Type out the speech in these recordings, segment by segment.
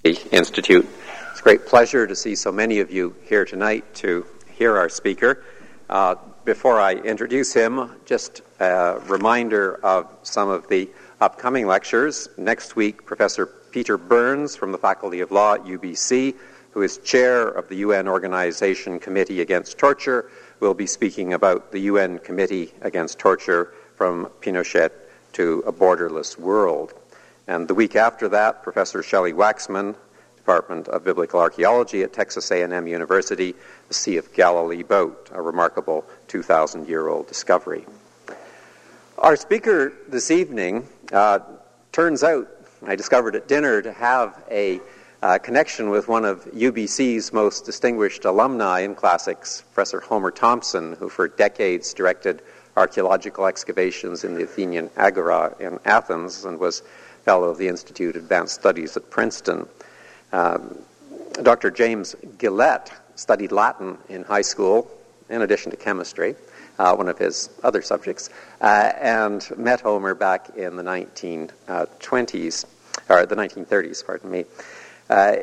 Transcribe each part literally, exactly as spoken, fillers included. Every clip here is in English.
Institute. It's a great pleasure to see so many of you here tonight to hear our speaker. Uh, before I introduce him, just a reminder of some of the upcoming lectures. Next week, Professor Peter Burns from the Faculty of Law at U B C, who is chair of the U N Organization Committee Against Torture, will be speaking about the U N Committee Against Torture from Pinochet to a Borderless World. And the week after that, Professor Shelley Waxman, Department of Biblical Archaeology at Texas A and M University, the Sea of Galilee boat, a remarkable two thousand year old discovery. Our speaker this evening uh, turns out, I discovered at dinner, to have a uh, connection with one of U B C's most distinguished alumni in classics, Professor Homer Thompson, who for decades directed archaeological excavations in the Athenian Agora in Athens and was Fellow of the Institute of Advanced Studies at Princeton. Um, Doctor James Gillette studied Latin in high school, in addition to chemistry, uh, one of his other subjects, uh, and met Homer back in the nineteen twenties, or the nineteen thirties, pardon me. Uh,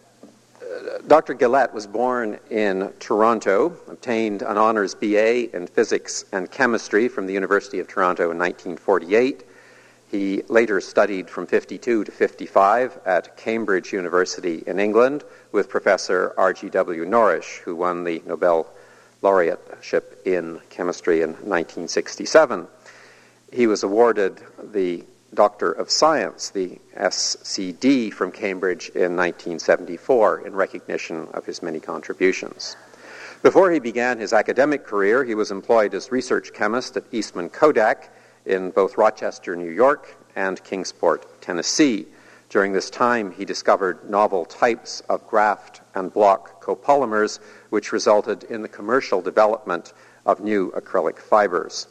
Doctor Gillette was born in Toronto, obtained an honors B A in physics and chemistry from the University of Toronto in nineteen forty-eight. He later studied from fifty-two to fifty-five at Cambridge University in England with Professor R G W Norrish, who won the Nobel laureateship in chemistry in nineteen sixty-seven. He was awarded the Doctor of Science, the S C D, from Cambridge in nineteen seventy-four in recognition of his many contributions. Before he began his academic career, he was employed as research chemist at Eastman Kodak in both Rochester, New York, and Kingsport, Tennessee. During this time, he discovered novel types of graft and block copolymers, which resulted in the commercial development of new acrylic fibers.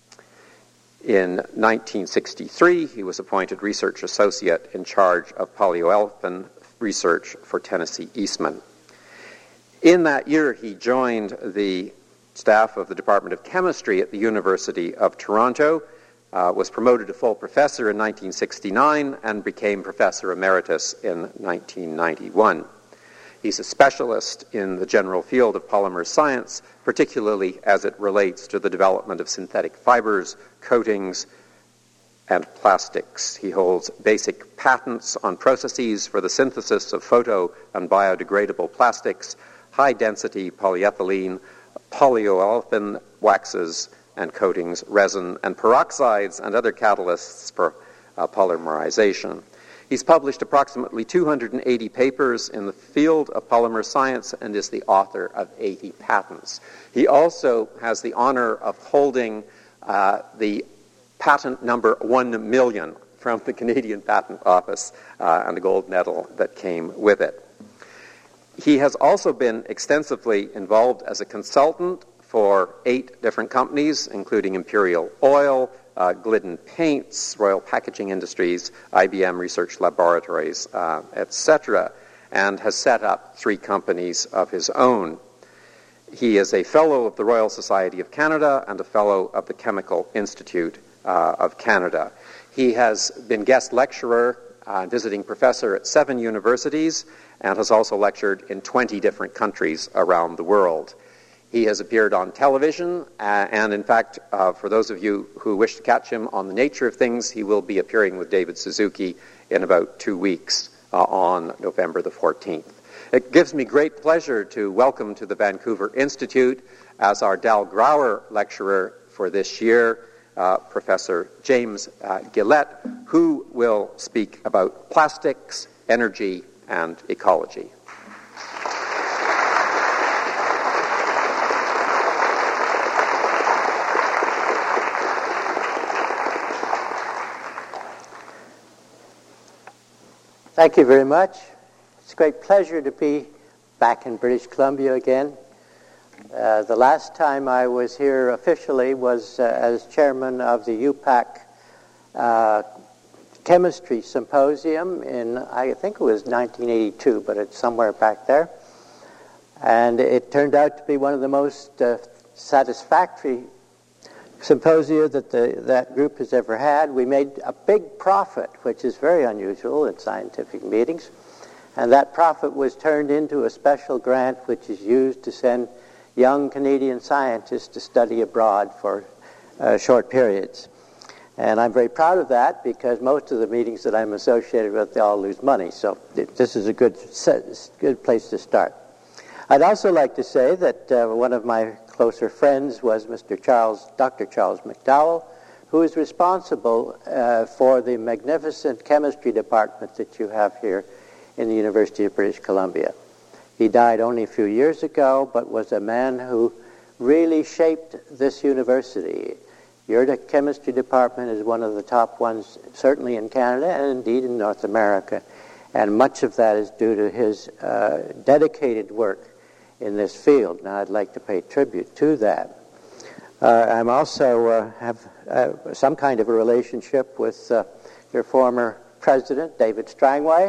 In nineteen sixty-three, he was appointed research associate in charge of polyolefin research for Tennessee Eastman. In that year, he joined the staff of the Department of Chemistry at the University of Toronto, Uh, was promoted to full professor in nineteen sixty-nine and became professor emeritus in nineteen ninety-one. He's a specialist in the general field of polymer science, particularly as it relates to the development of synthetic fibers, coatings, and plastics. He holds basic patents on processes for the synthesis of photo and biodegradable plastics, high-density polyethylene, polyolefin waxes, and coatings, resin, and peroxides, and other catalysts for uh, polymerization. He's published approximately two hundred eighty papers in the field of polymer science and is the author of eighty patents. He also has the honor of holding uh, the patent number one million from the Canadian Patent Office uh, and the gold medal that came with it. He has also been extensively involved as a consultant for eight different companies, including Imperial Oil, uh, Glidden Paints, Royal Packaging Industries, I B M Research Laboratories, uh, et cetera, and has set up three companies of his own. He is a fellow of the Royal Society of Canada and a fellow of the Chemical Institute uh, of Canada. He has been guest lecturer, uh, visiting professor at seven universities, and has also lectured in twenty different countries around the world. He has appeared on television, uh, and in fact, uh, for those of you who wish to catch him on The Nature of Things, he will be appearing with David Suzuki in about two weeks uh, on November the fourteenth. It gives me great pleasure to welcome to the Vancouver Institute as our Dal Grauer lecturer for this year, uh, Professor James uh, Gillette, who will speak about plastics, energy, and ecology. Thank you very much. It's a great pleasure to be back in British Columbia again. Uh, the last time I was here officially was uh, as chairman of the U PAC uh, Chemistry Symposium in, I think it was nineteen eighty-two, but it's somewhere back there. And it turned out to be one of the most uh, satisfactory symposia that the, that group has ever had. We made a big profit, which is very unusual in scientific meetings. And that profit was turned into a special grant which is used to send young Canadian scientists to study abroad for uh, short periods. And I'm very proud of that because most of the meetings that I'm associated with, they all lose money. So this is a good, good place to start. I'd also like to say that uh, one of my closer friends was Mister Charles, Doctor Charles McDowell, who is responsible uh, for the magnificent chemistry department that you have here in the University of British Columbia. He died only a few years ago, but was a man who really shaped this university. Your chemistry department is one of the top ones, certainly in Canada and indeed in North America. And much of that is due to his uh, dedicated work in this field. Now, I'd like to pay tribute to that. Uh, I'm also uh, have uh, some kind of a relationship with uh, your former president, David Strangway.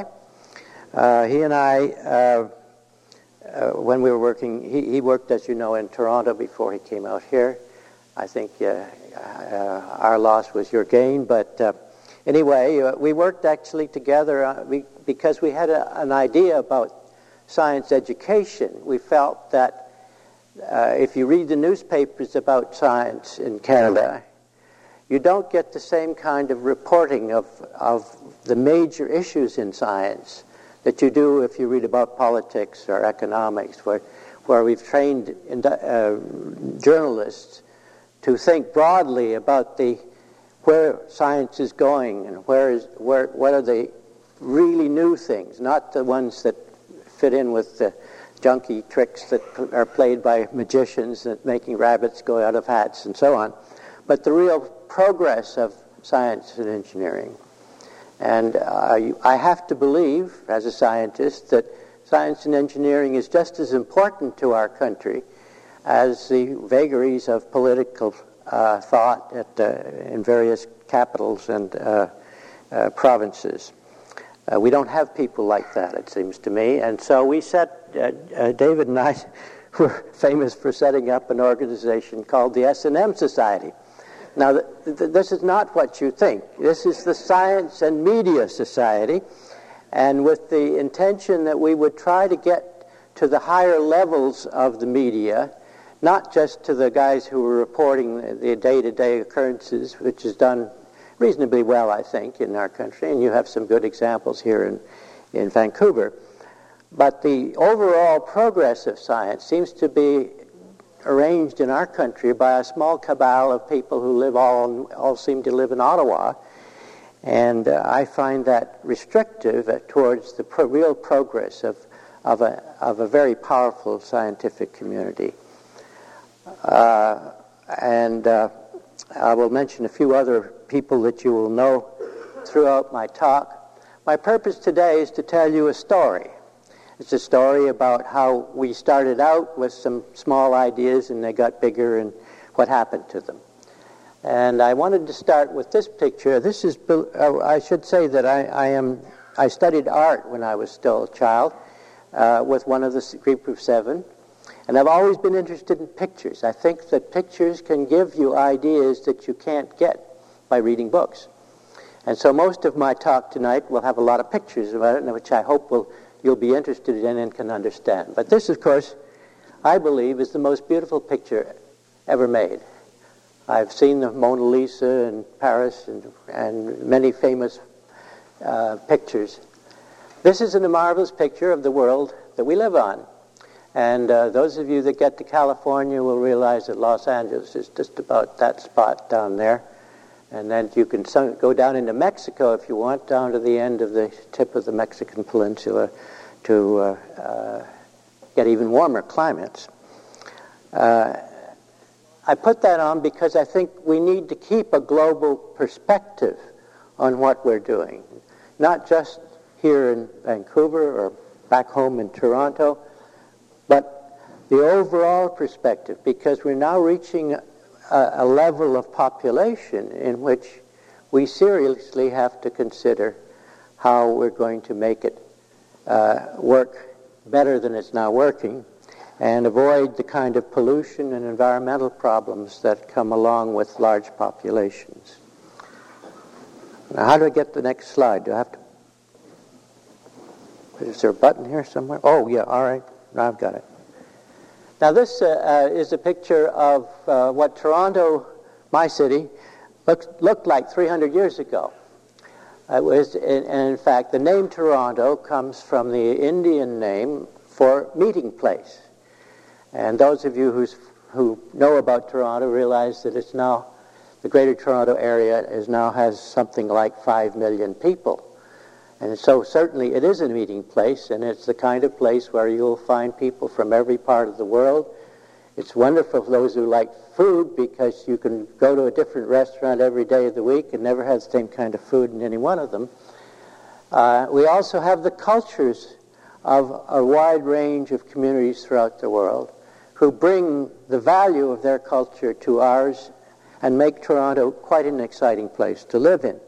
Uh, he and I, uh, uh, when we were working, he, he worked, as you know, in Toronto before he came out here. I think uh, uh, our loss was your gain, but uh, anyway, uh, we worked actually together uh, we, because we had a, an idea about science education. We felt that uh, if you read the newspapers about science in Canada, you don't get the same kind of reporting of, of the major issues in science that you do if you read about politics or economics, where, where we've trained in, uh, journalists to think broadly about the where science is going and where is where what are the really new things, not the ones that fit in with the junky tricks that are played by magicians that making rabbits go out of hats and so on, but the real progress of science and engineering. And uh, I have to believe, as a scientist, that science and engineering is just as important to our country as the vagaries of political uh, thought at, uh, in various capitals and uh, uh, provinces. Uh, we don't have people like that, it seems to me. And so we set, uh, uh, David and I were famous for setting up an organization called the S and M Society. Now, th- th- this is not what you think. This is the Science and Media Society, and with the intention that we would try to get to the higher levels of the media, not just to the guys who were reporting the, the day-to-day occurrences, which is done reasonably well, I think, in our country, and you have some good examples here in, in Vancouver. But the overall progress of science seems to be arranged in our country by a small cabal of people who live all, all seem to live in Ottawa, and uh, I find that restrictive uh, towards the pro- real progress of, of, a, of a very powerful scientific community. Uh, and uh, I will mention a few other people that you will know throughout my talk. My purpose today is to tell you a story. It's a story about how we started out with some small ideas and they got bigger and what happened to them. And I wanted to start with this picture. This is, uh, I should say that I, I am, I studied art when I was still a child uh, with one of the group of seven. And I've always been interested in pictures. I think that pictures can give you ideas that you can't get by reading books. And so most of my talk tonight will have a lot of pictures about it, which I hope will you'll be interested in and can understand. But this, of course, I believe is the most beautiful picture ever made. I've seen the Mona Lisa in Paris and, and many famous uh, pictures. This is a marvelous picture of the world that we live on. And uh, those of you that get to California will realize that Los Angeles is just about that spot down there. And then you can go down into Mexico if you want, down to the end of the tip of the Mexican peninsula to uh, uh, get even warmer climates. Uh, I put that on because I think we need to keep a global perspective on what we're doing. Not just here in Vancouver or back home in Toronto, but the overall perspective, because we're now reaching a, a level of population in which we seriously have to consider how we're going to make it uh, work better than it's now working and avoid the kind of pollution and environmental problems that come along with large populations. Now, how do I get the next slide? Do I have to? Is there a button here somewhere? Oh, yeah, all right. Now I've got it. Now this uh, uh, is a picture of uh, what Toronto, my city, looked, looked like three hundred years ago. It was, and in fact, the name Toronto comes from the Indian name for meeting place. And those of you who's, who know about Toronto realize that it's now, the Greater Toronto Area is now has something like five million people. And so certainly it is a meeting place, and it's the kind of place where you'll find people from every part of the world. It's wonderful for those who like food, because you can go to a different restaurant every day of the week and never have the same kind of food in any one of them. Uh, we also have the cultures of a wide range of communities throughout the world who bring the value of their culture to ours and make Toronto quite an exciting place to live in.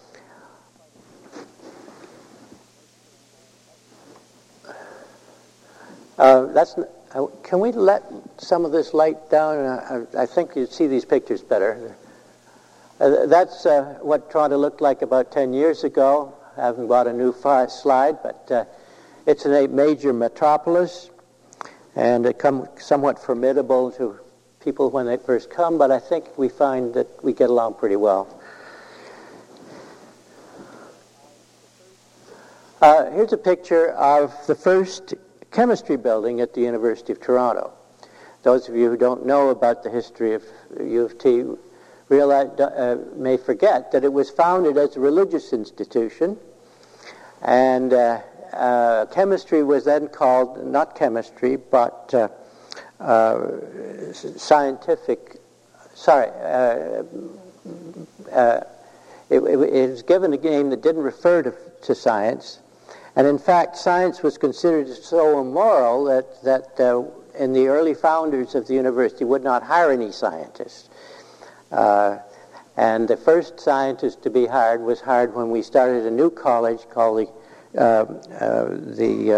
Uh, that's. Uh, can we let some of this light down? Uh, I, I think you'd see these pictures better. Uh, that's uh, what Toronto looked like about ten years ago. I haven't bought a new fi- slide, but uh, it's a major metropolis, and it come somewhat formidable to people when they first come, but I think we find that we get along pretty well. Uh, here's a picture of the first chemistry building at the University of Toronto. Those of you who don't know about the history of U of T realize, uh, may forget that it was founded as a religious institution, and uh, uh, chemistry was then called, not chemistry, but uh, uh, scientific, sorry, uh, uh, it, it, it was given a name that didn't refer to, to science. And in fact, science was considered so immoral that, that uh, in the early founders of the university would not hire any scientists. Uh, and the first scientist to be hired was hired when we started a new college called the, uh, uh, the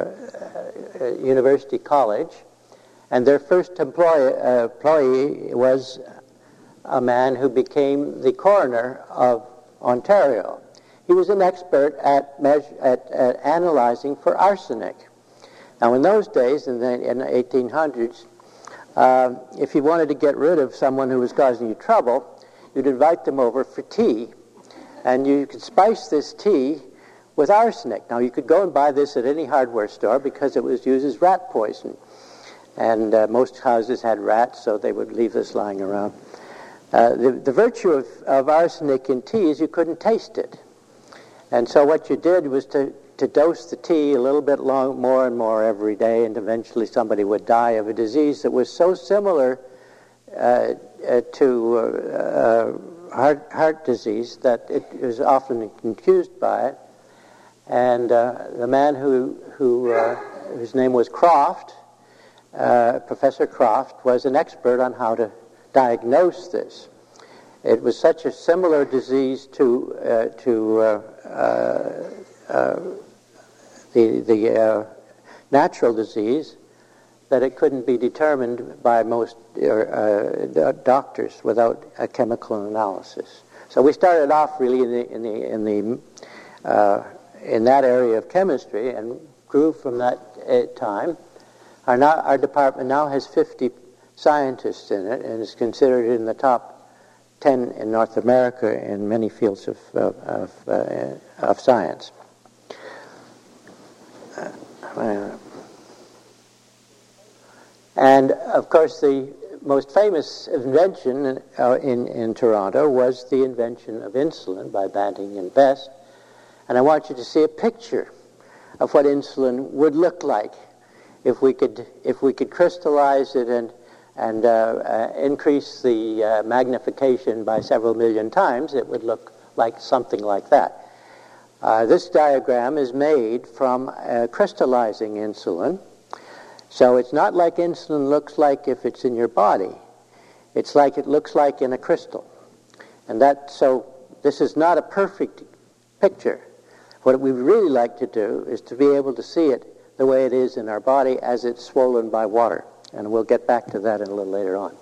uh, uh, University College. And their first employee, uh, employee was a man who became the coroner of Ontario. He was an expert at, measure, at, at analyzing for arsenic. Now, in those days, in the, in the eighteen hundreds, uh, if you wanted to get rid of someone who was causing you trouble, you'd invite them over for tea, and you could spice this tea with arsenic. Now, you could go and buy this at any hardware store because it was used as rat poison, and uh, most houses had rats, so they would leave this lying around. Uh, the, the virtue of, of arsenic in tea is you couldn't taste it. And so what you did was to, to dose the tea a little bit long, more and more every day, and eventually somebody would die of a disease that was so similar uh, uh, to uh, heart, heart disease that it was often confused by it. And uh, the man who, who uh, whose name was Croft, uh, Professor Croft, was an expert on how to diagnose this. It was such a similar disease to uh, to uh, uh, uh, the the uh, natural disease that it couldn't be determined by most uh, doctors without a chemical analysis. So we started off really in the in the in the uh, in that area of chemistry and grew from that uh, time. Our now, our department now has fifty scientists in it and is considered in the top ten in North America in many fields of, of, of, uh, of science. Uh, and, of course, the most famous invention uh, in, in Toronto was the invention of insulin by Banting and Best. And I want you to see a picture of what insulin would look like if we could, if we could crystallize it and and uh, uh, increase the uh, magnification by several million times, it would look like something like that. Uh, this diagram is made from uh, crystallizing insulin. So it's not like insulin looks like if it's in your body. It's like it looks like in a crystal. And that, so this is not a perfect picture. What we really like to do is to be able to see it the way it is in our body as it's swollen by water. And we'll get back to that in a little later on.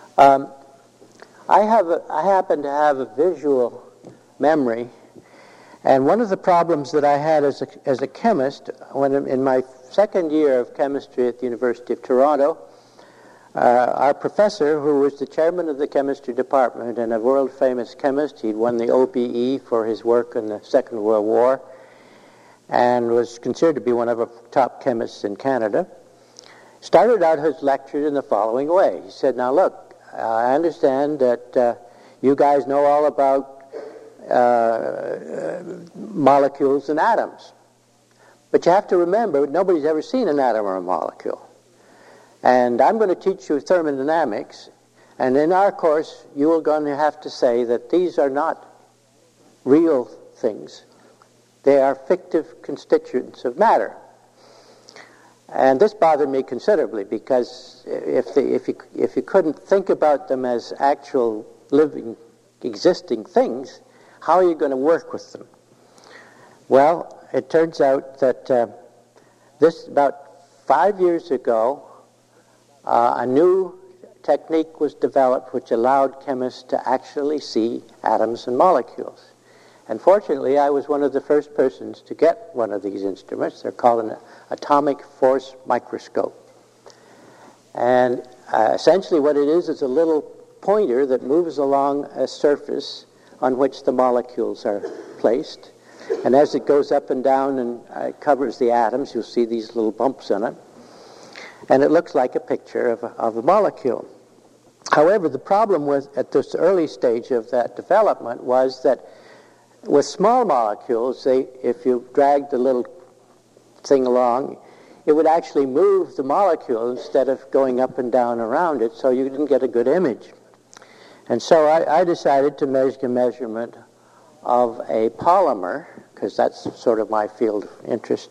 Um, I have, a, I happen to have a visual memory And one of the problems that I had as a, as a chemist, when in my second year of chemistry at the University of Toronto, uh, our professor, who was the chairman of the chemistry department and a world-famous chemist, he'd won the O B E for his work in the Second World War, and was considered to be one of the top chemists in Canada, started out his lecture in the following way. He said, now look, I understand that uh, you guys know all about uh, uh, molecules and atoms. But you have to remember, nobody's ever seen an atom or a molecule. And I'm going to teach you thermodynamics, and in our course, you are going to have to say that these are not real things. They are fictive constituents of matter. And this bothered me considerably, because if, the, if, you, if you couldn't think about them as actual living, existing things, how are you going to work with them? Well, it turns out that uh, this, about five years ago, uh, a new technique was developed which allowed chemists to actually see atoms and molecules. And fortunately, I was one of the first persons to get one of these instruments. They're called an atomic force microscope. And uh, essentially what it is is a little pointer that moves along a surface on which the molecules are placed. And as it goes up and down and uh, covers the atoms, you'll see these little bumps in it. And it looks like a picture of a, of a molecule. However, the problem with at this early stage of that development was that with small molecules, they, if you dragged the little thing along, it would actually move the molecule instead of going up and down around it, so you didn't get a good image. And so I, I decided to make a measurement of a polymer, because that's sort of my field of interest.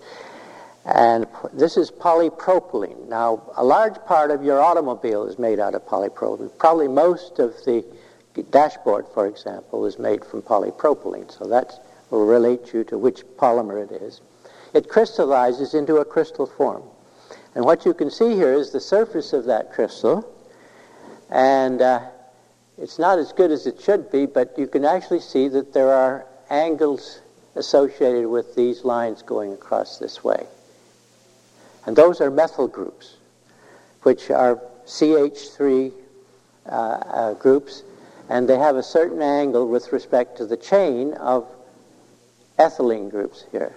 And this is polypropylene. Now, a large part of your automobile is made out of polypropylene. Probably most of the dashboard, for example, is made from polypropylene. So that will relate you to which polymer it is. It crystallizes into a crystal form. And what you can see here is the surface of that crystal. And uh, it's not as good as it should be, but you can actually see that there are angles associated with these lines going across this way. And those are methyl groups, which are C H three uh, uh, groups, and they have a certain angle with respect to the chain of ethylene groups here.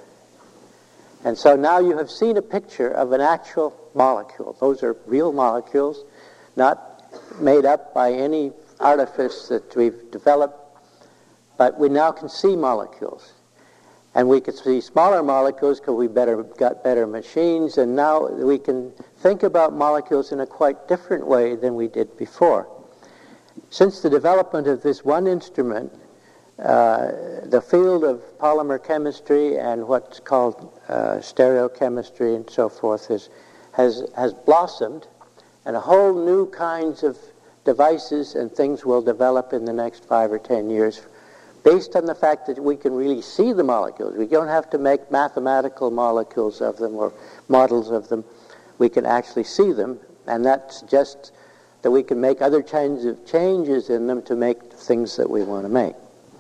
And so now you have seen a picture of an actual molecule. Those are real molecules, not made up by any artifice that we've developed, but we now can see molecules. And we can see smaller molecules because we better got better machines, and now we can think about molecules in a quite different way than we did before. Since the development of this one instrument, uh, the field of polymer chemistry and what's called uh, stereochemistry and so forth is, has, has blossomed, and a whole new kinds of devices and things will develop in the next five or ten years based on the fact that we can really see the molecules. We don't have to make mathematical molecules of them or models of them. We can actually see them, and that suggests that we can make other kinds of changes in them to make things that we want to make.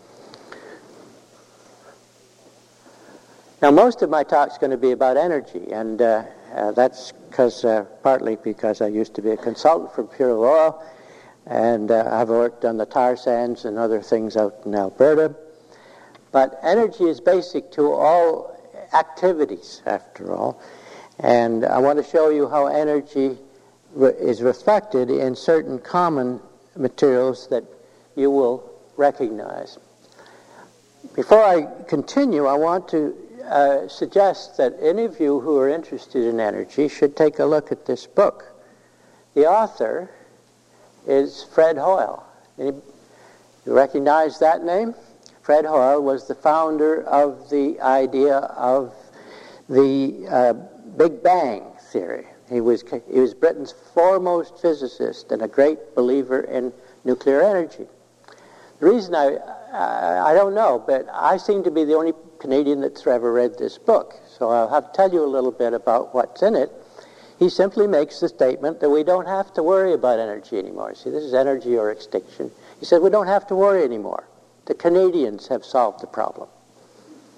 Now, most of my talk is going to be about energy, and uh, uh, that's because uh, partly because I used to be a consultant for Pure Oil, and uh, I've worked on the tar sands and other things out in Alberta. But energy is basic to all activities, after all. And I want to show you how energy re- is reflected in certain common materials that you will recognize. Before I continue, I want to uh, suggest that any of you who are interested in energy should take a look at this book. The author is Fred Hoyle. Any, you recognize that name? Fred Hoyle was the founder of the idea of the uh, Big Bang theory. He was, he was Britain's foremost physicist and a great believer in nuclear energy. The reason I, I, I don't know, but I seem to be the only Canadian that's ever read this book. So I'll have to tell you a little bit about what's in it. He simply makes the statement that we don't have to worry about energy anymore. See, this is energy or extinction. He said we don't have to worry anymore. The Canadians have solved the problem.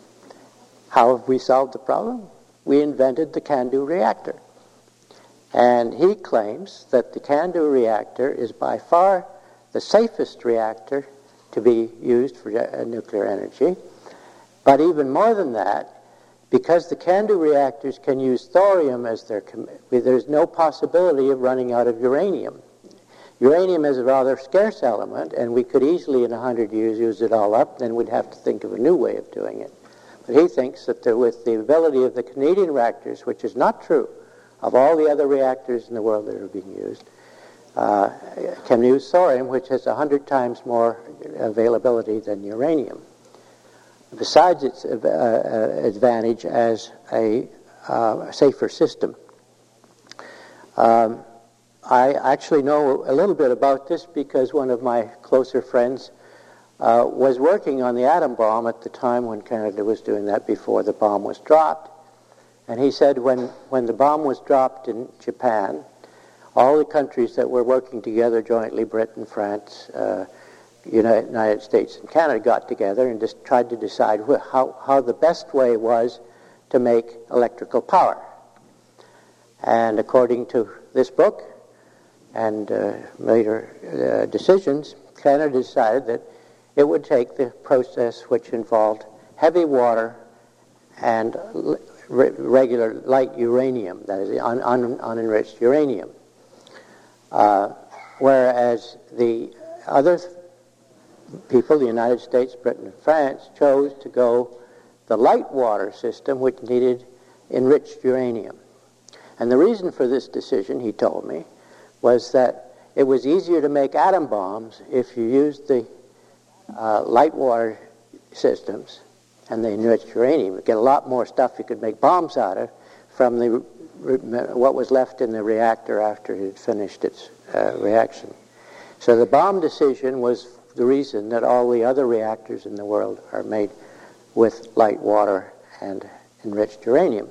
How have we solved the problem? We invented the CANDU reactor. And he claims that the CANDU reactor is by far the safest reactor to be used for uh, nuclear energy. But even more than that, because the CANDU reactors can use thorium as their, com- there's no possibility of running out of uranium. Uranium is a rather scarce element, and we could easily in a hundred years use it all up, then we'd have to think of a new way of doing it. But he thinks that there, with the ability of the Canadian reactors, which is not true of all the other reactors in the world that are being used, uh, can use thorium, which has a hundred times more availability than uranium. Besides its uh, uh, advantage as a uh, safer system. Um, I actually know a little bit about this because one of my closer friends uh, was working on the atom bomb at the time when Canada was doing that, before the bomb was dropped. And he said when, when the bomb was dropped in Japan, all the countries that were working together jointly, Britain, France, uh, United, United States, and Canada, got together and just tried to decide wh- how, how the best way was to make electrical power. And according to this book and uh, later uh, decisions, Canada decided that it would take the process which involved heavy water and l- re- regular light uranium, that is un- un- unenriched uranium. Uh, whereas the other th- people, the United States, Britain, and France, chose to go the light water system, which needed enriched uranium. And the reason for this decision, he told me, was that it was easier to make atom bombs if you used the uh, light water systems and the enriched uranium. You get a lot more stuff you could make bombs out of from the what was left in the reactor after it had finished its uh, reaction. So the bomb decision was the reason that all the other reactors in the world are made with light water and enriched uranium.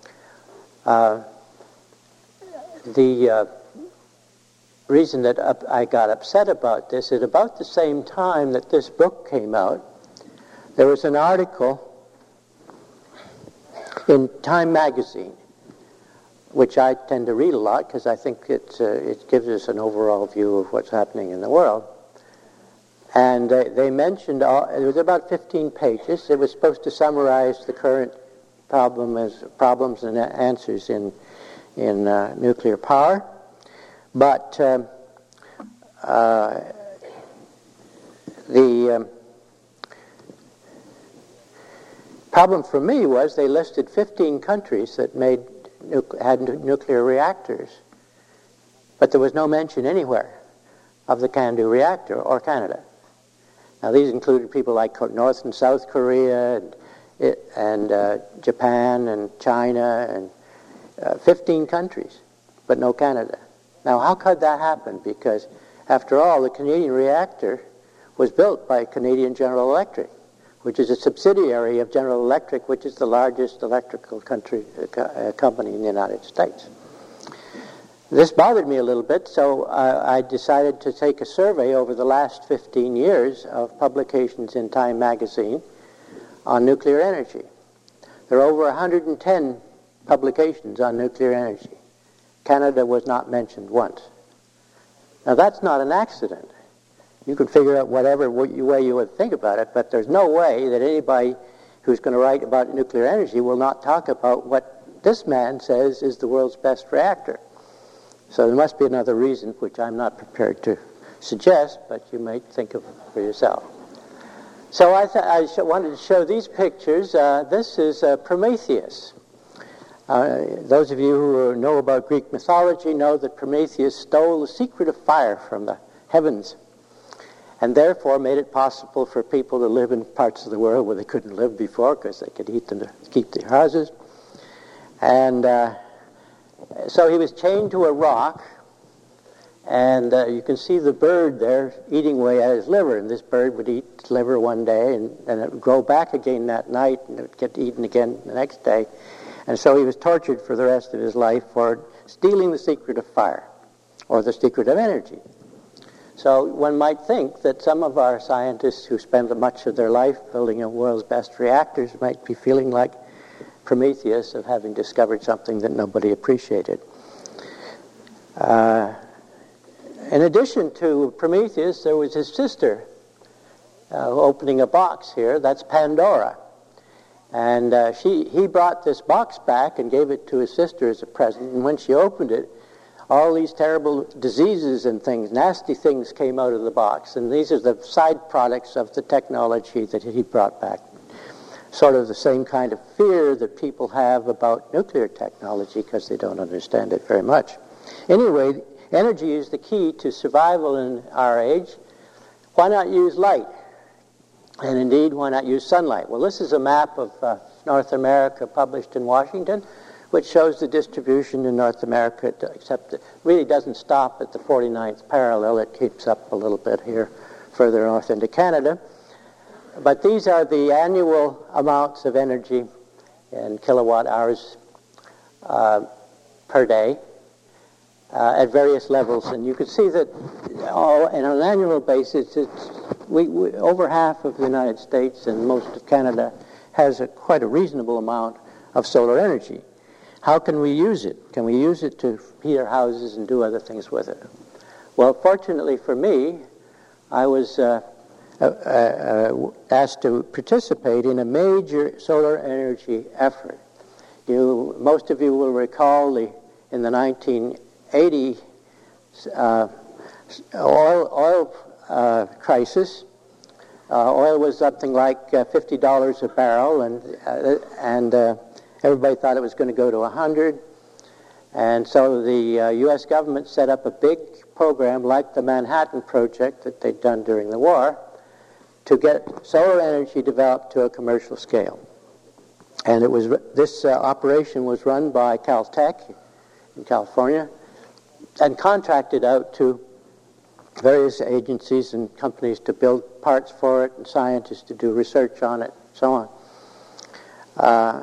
Uh, the uh, reason that up, I got upset about this is about the same time that this book came out, there was an article in Time magazine, which I tend to read a lot because I think it, uh, it gives us an overall view of what's happening in the world. And uh, they mentioned, all, it was about fifteen pages. It was supposed to summarize the current problem as, problems and answers in, in uh, nuclear power. But um, uh, the um, problem for me was they listed fifteen countries that made nu- had nu- nuclear reactors, but there was no mention anywhere of the CANDU reactor or Canada. Now these included people like North and South Korea and, it, and uh, Japan and China and uh, fifteen countries, but no Canada. Now how could that happen? Because after all, the Canadian reactor was built by Canadian General Electric, which is a subsidiary of General Electric, which is the largest electrical country, uh, company in the United States. This bothered me a little bit, so uh, I decided to take a survey over the last fifteen years of publications in Time magazine on nuclear energy. There are over one hundred ten publications on nuclear energy. Canada was not mentioned once. Now that's not an accident. You can figure out whatever way you would think about it, but there's no way that anybody who's going to write about nuclear energy will not talk about what this man says is the world's best reactor. So there must be another reason, which I'm not prepared to suggest, but you might think of for yourself. So I, th- I sh- wanted to show these pictures. Uh, this is uh, Prometheus. Uh, those of you who know about Greek mythology know that Prometheus stole the secret of fire from the heavens, and therefore made it possible for people to live in parts of the world where they couldn't live before because they could heat them to keep their houses. And uh, so he was chained to a rock, and uh, you can see the bird there eating away at his liver, and this bird would eat his liver one day, and then it would grow back again that night, and it would get eaten again the next day. And so he was tortured for the rest of his life for stealing the secret of fire, or the secret of energy. So one might think that some of our scientists who spend much of their life building the world's best reactors might be feeling like Prometheus of having discovered something that nobody appreciated. Uh, in addition to Prometheus, there was his sister uh, opening a box here. That's Pandora. And uh, she, he brought this box back and gave it to his sister as a present. And when she opened it, all these terrible diseases and things, nasty things came out of the box. And these are the side products of the technology that he brought back. Sort of the same kind of fear that people have about nuclear technology because they don't understand it very much. Anyway, energy is the key to survival in our age. Why not use light? And indeed, why not use sunlight? Well, this is a map of uh, North America published in Washington, which shows the distribution in North America, except it really doesn't stop at the forty-ninth parallel. It keeps up a little bit here further north into Canada. But these are the annual amounts of energy in kilowatt hours uh, per day uh, at various levels. And you can see that all, on an annual basis, it's, we, we, over half of the United States and most of Canada has a, quite a reasonable amount of solar energy. How can we use it? Can we use it to heat our houses and do other things with it? Well, fortunately for me, I was uh, uh, uh, asked to participate in a major solar energy effort. You, most of you will recall the in the nineteen eighty uh, oil, oil uh, crisis. Uh, oil was something like uh, fifty dollars a barrel, and uh, and uh, everybody thought it was going to go to one hundred. And so the uh, U S government set up a big program like the Manhattan Project that they'd done during the war to get solar energy developed to a commercial scale. And it was this uh, operation was run by Caltech in California and contracted out to various agencies and companies to build parts for it and scientists to do research on it and so on. Uh,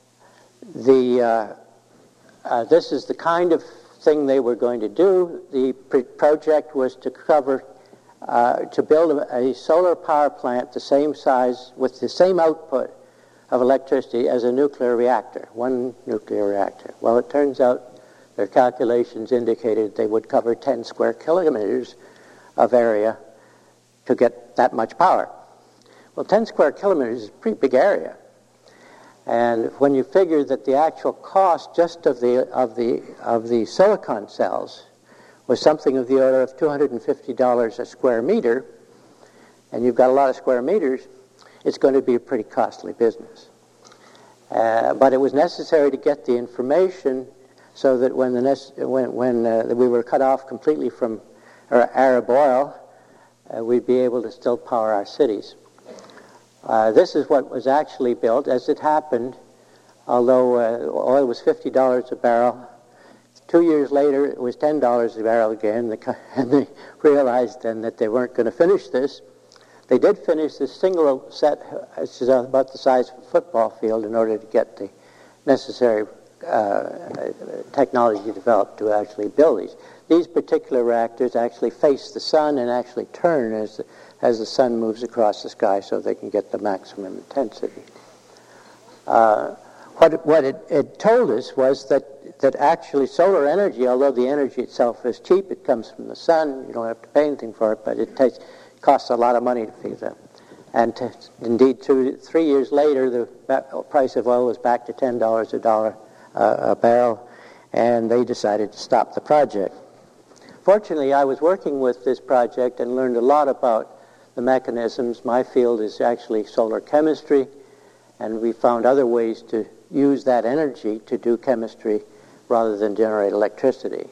the uh, uh, this is the kind of thing they were going to do. The pre- project was to cover uh, to build a, a solar power plant the same size with the same output of electricity as a nuclear reactor, one nuclear reactor. Well, it turns out their calculations indicated they would cover ten square kilometers of area to get that much power. Well, ten square kilometers is a pretty big area. And when you figure that the actual cost just of the of the of the silicon cells was something of the order of two hundred fifty dollars a square meter, and you've got a lot of square meters, it's going to be a pretty costly business. Uh, but it was necessary to get the information so that when the nec- when when uh, we were cut off completely from Arab oil, uh, we'd be able to still power our cities. Uh, this is what was actually built. As it happened, although uh, oil was fifty dollars a barrel, two years later it was ten dollars a barrel again, and they realized then that they weren't going to finish this. They did finish this single set, which is about the size of a football field, in order to get the necessary uh, technology developed to actually build these. These particular reactors actually face the sun and actually turn as the, as the sun moves across the sky so they can get the maximum intensity. Uh, what what it, it told us was that, that actually solar energy, although the energy itself is cheap, it comes from the sun, you don't have to pay anything for it, but it takes, costs a lot of money to figure that. And to, indeed, two, three years later, the price of oil was back to ten dollars a dollar uh, a barrel, and they decided to stop the project. Fortunately, I was working with this project and learned a lot about the mechanisms. My field is actually solar chemistry, and we found other ways to use that energy to do chemistry rather than generate electricity.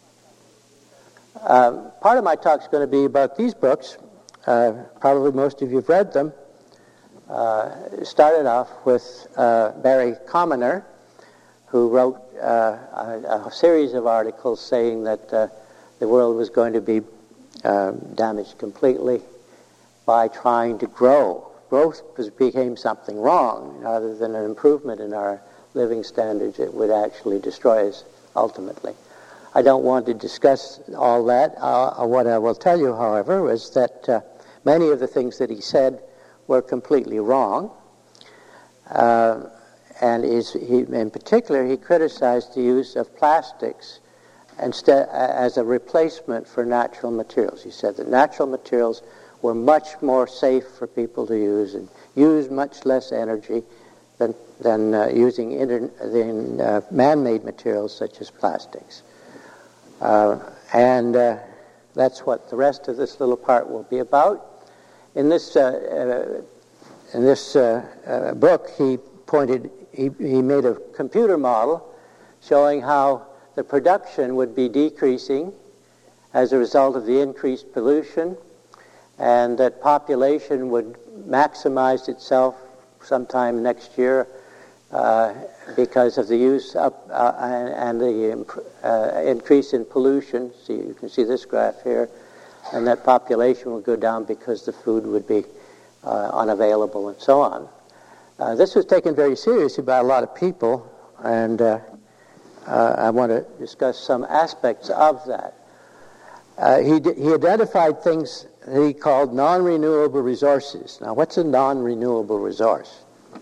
Um, part of my talk is going to be about these books. Uh, probably most of you have read them. Uh, started off with uh, Barry Commoner, who wrote uh, a, a series of articles saying that uh, the world was going to be uh, damaged completely by trying to grow. Growth became something wrong. Rather than an improvement in our living standards, it would actually destroy us ultimately. I don't want to discuss all that. Uh, what I will tell you, however, is that uh, many of the things that he said were completely wrong. Uh, and is he, in particular, he criticized the use of plastics instead as a replacement for natural materials. He said that natural materials were much more safe for people to use and use much less energy than than uh, using inter- than, uh, man-made materials such as plastics. Uh, and uh, that's what the rest of this little part will be about. In this uh, uh, in this uh, uh, book, he pointed he, he made a computer model showing how the production would be decreasing as a result of the increased pollution, and that population would maximize itself sometime next year uh, because of the use of, uh, and, and the imp- uh, increase in pollution. See, you can see this graph here, and that population will go down because the food would be uh, unavailable and so on. Uh, this was taken very seriously by a lot of people, and uh, uh, I want to discuss some aspects of that. Uh, he, d- he identified things that he called non-renewable resources. Now, what's a non-renewable resource?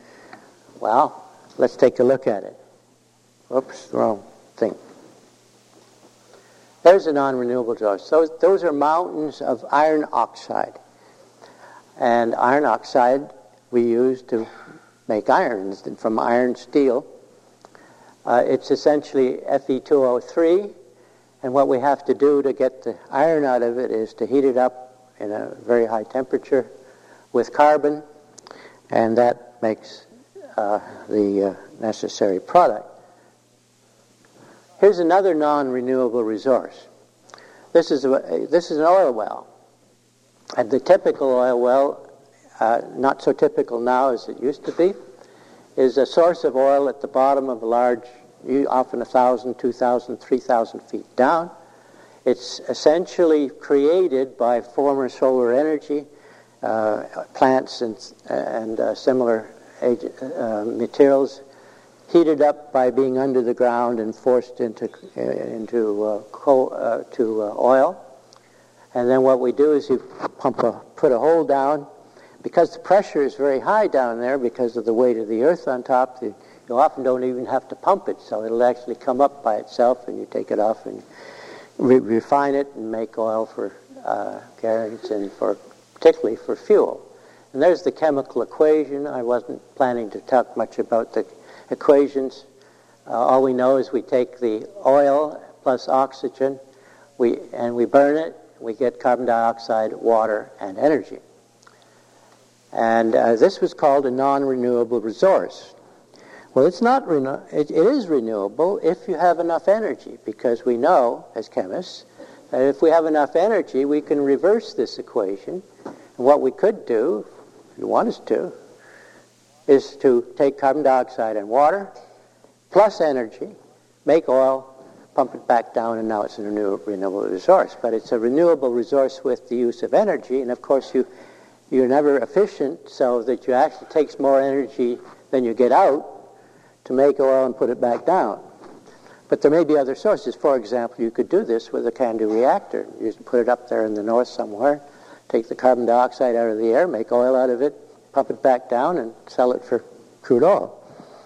Well, let's take a look at it. Oops, wrong thing. There's a non-renewable resource. Those, those are mountains of iron oxide. And iron oxide we use to make iron from iron steel. Uh, it's essentially F e two O three. And what we have to do to get the iron out of it is to heat it up in a very high temperature with carbon, and that makes uh, the uh, necessary product. Here's another non-renewable resource. This is a, this is an oil well, and the typical oil well, uh, not so typical now as it used to be, is a source of oil at the bottom of a large, often a thousand, two thousand, three thousand feet down. It's essentially created by former solar energy, uh, plants and, and uh, similar agent, uh, materials, heated up by being under the ground and forced into uh, into uh, coal, uh, to uh, oil. And then what we do is you pump a put a hole down, because the pressure is very high down there because of the weight of the earth on top. The, You often don't even have to pump it, so it'll actually come up by itself, and you take it off and re- refine it and make oil for uh, gas and for particularly for fuel. And there's the chemical equation. I wasn't planning to talk much about the equations. Uh, all we know is we take the oil plus oxygen, we and we burn it. We get carbon dioxide, water, and energy. And uh, this was called a non-renewable resource. Well, it's not renew- it, it is renewable if you have enough energy, because we know, as chemists, that if we have enough energy, we can reverse this equation. And what we could do, if you want us to, is to take carbon dioxide and water, plus energy, make oil, pump it back down, and now it's a renew- renewable resource. But it's a renewable resource with the use of energy, and of course you, you're never efficient, so that you actually takes more energy than you get out to make oil and put it back down. But there may be other sources. For example, you could do this with a CANDU reactor. You just put it up there in the north somewhere, take the carbon dioxide out of the air, make oil out of it, pump it back down, and sell it for crude oil.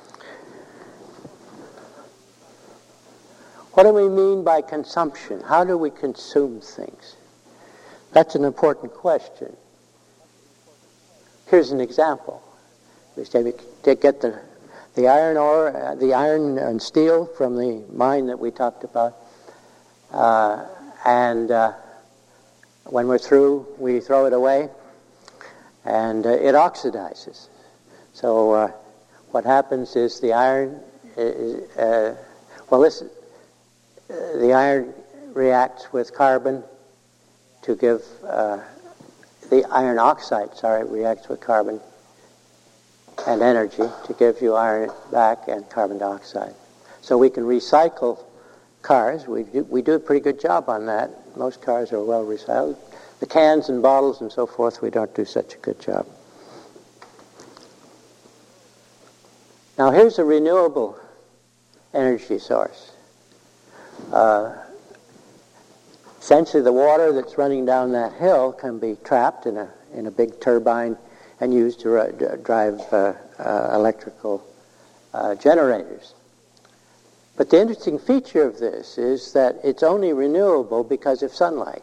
What do we mean by consumption? How do we consume things? That's an important question. Here's an example. We get the The iron ore, uh, the iron and steel from the mine that we talked about, uh, and uh, when we're through, we throw it away, and uh, it oxidizes. So uh, what happens is the iron, is, uh, well, this, uh, the iron reacts with carbon to give uh, the iron oxide. Sorry, reacts with carbon and energy to give you iron back and carbon dioxide. So we can recycle cars. We do, we do a pretty good job on that. Most cars are well recycled. The cans and bottles and so forth, we don't do such a good job. Now here's a renewable energy source. Uh, essentially the water that's running down that hill can be trapped in a in a big turbine and used to uh, drive uh, uh, electrical uh, generators. But the interesting feature of this is that it's only renewable because of sunlight.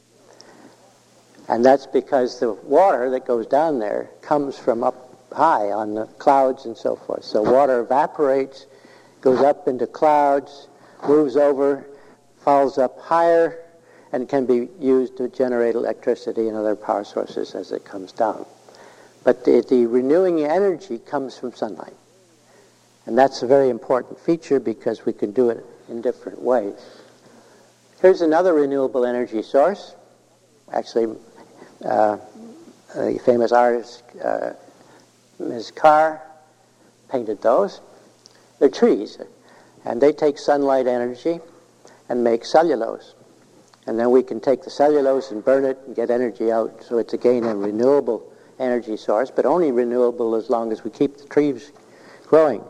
And that's because the water that goes down there comes from up high on the clouds and so forth. So water evaporates, goes up into clouds, moves over, falls up higher, and can be used to generate electricity and other power sources as it comes down. But the, the renewing energy comes from sunlight. And that's a very important feature because we can do it in different ways. Here's another renewable energy source. Actually, uh, the famous artist uh, Miz Carr painted those. They're trees, and they take sunlight energy and make cellulose. And then we can take the cellulose and burn it and get energy out. So it's again a renewable energy source, but only renewable as long as we keep the trees growing.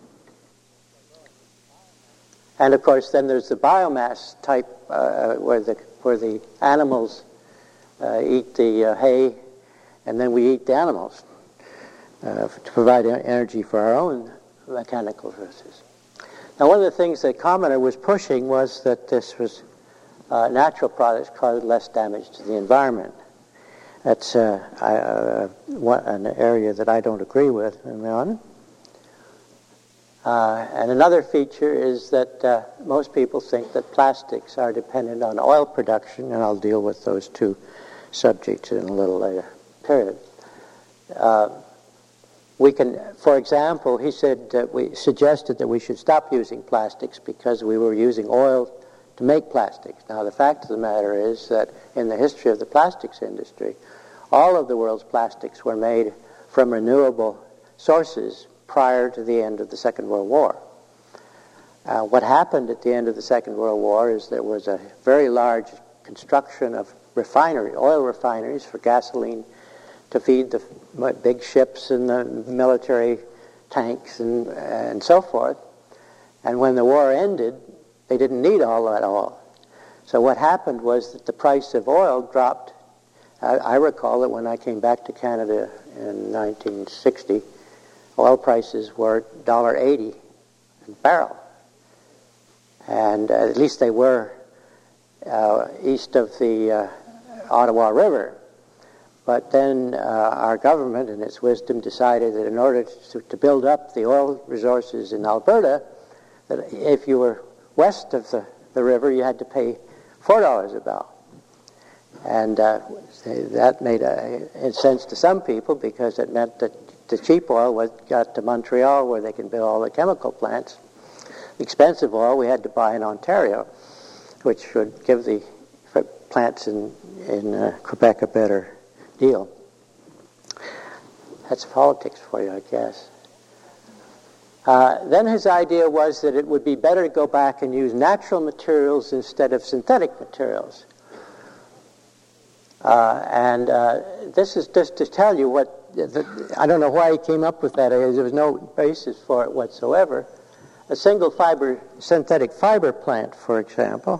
And of course, then there's the biomass type uh, where the where the animals uh, eat the uh, hay, and then we eat the animals uh, to provide energy for our own mechanical sources. Now, one of the things that Commoner was pushing was that this was uh, natural products caused less damage to the environment. That's uh, I, uh, one, an area that I don't agree with. Am I on? Uh, and another feature is that uh, most people think that plastics are dependent on oil production, and I'll deal with those two subjects in a little later period. Uh, we can, for example, he said that we suggested that we should stop using plastics because we were using oil to make plastics. Now, the fact of the matter is that in the history of the plastics industry, all of the world's plastics were made from renewable sources prior to the end of the Second World War. Uh, what happened at the end of the Second World War is there was a very large construction of refinery, oil refineries for gasoline to feed the big ships and the military tanks and, and so forth. And when the war ended, they didn't need all that oil. So what happened was that the price of oil dropped. I, I recall that when I came back to Canada in nineteen sixty, oil prices were one dollar eighty a barrel. And uh, at least they were uh, east of the uh, Ottawa River. But then uh, our government, in its wisdom, decided that in order to, to build up the oil resources in Alberta, that if you were west of the, the river, you had to pay four dollars a barrel. And uh, that made a, a sense to some people because it meant that the cheap oil was got to Montreal where they can build all the chemical plants. The expensive oil we had to buy in Ontario, which would give the plants in, in uh, Quebec a better deal. That's politics for you, I guess. Uh, then his idea was that it would be better to go back and use natural materials instead of synthetic materials. Uh, and uh, this is just to tell you what, the, I don't know why he came up with that. There was no basis for it whatsoever. A single fiber, synthetic fiber plant, for example,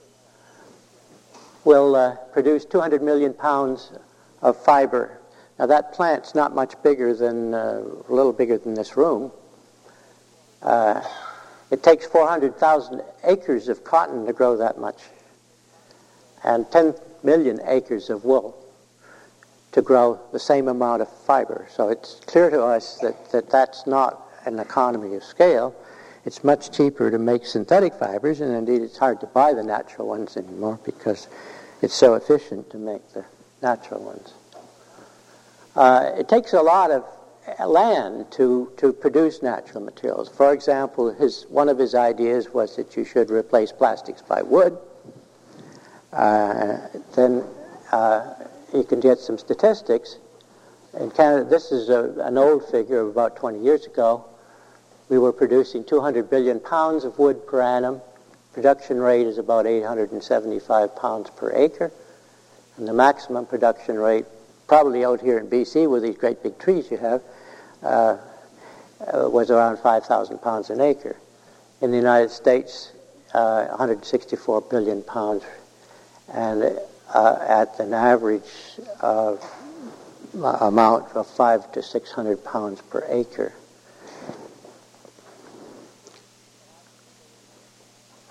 will uh, produce two hundred million pounds of fiber. Now that plant's not much bigger than, uh, a little bigger than this room. Uh, it takes four hundred thousand acres of cotton to grow that much, and ten million acres of wool to grow the same amount of fiber. So it's clear to us that, that that's not an economy of scale. It's much cheaper to make synthetic fibers, and indeed it's hard to buy the natural ones anymore because it's so efficient to make the natural ones. Uh, it takes a lot of land to, to produce natural materials. For example, his, one of his ideas was that you should replace plastics by wood. Uh, then uh, you can get some statistics. In Canada, this is a, an old figure of about twenty years ago. We were producing two hundred billion pounds of wood per annum. Production rate is about eight hundred seventy-five pounds per acre. And the maximum production rate, probably out here in B C with these great big trees you have, uh, uh, was around five thousand pounds an acre. In the United States, uh, one hundred sixty-four billion pounds, and uh, at an average uh, amount of five to six hundred pounds per acre.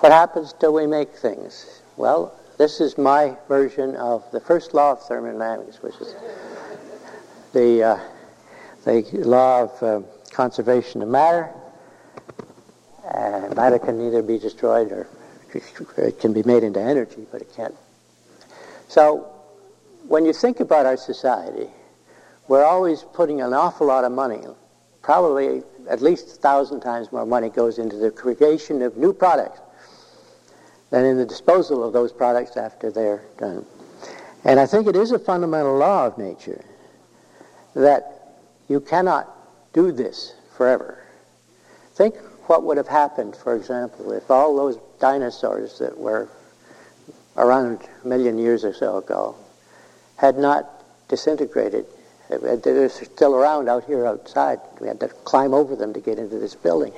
What happens till we make things? Well, this is my version of the first law of thermodynamics, which is the, uh, the law of uh, conservation of matter. Uh, matter can neither be destroyed or it can be made into energy, but it can't. So when you think about our society, we're always putting an awful lot of money, probably at least a thousand times more money goes into the creation of new products than in the disposal of those products after they're done. And I think it is a fundamental law of nature that you cannot do this forever. Think what would have happened, for example, if all those dinosaurs that were around a million years or so ago had not disintegrated. They're still around out here outside. We had to climb over them to get into this building.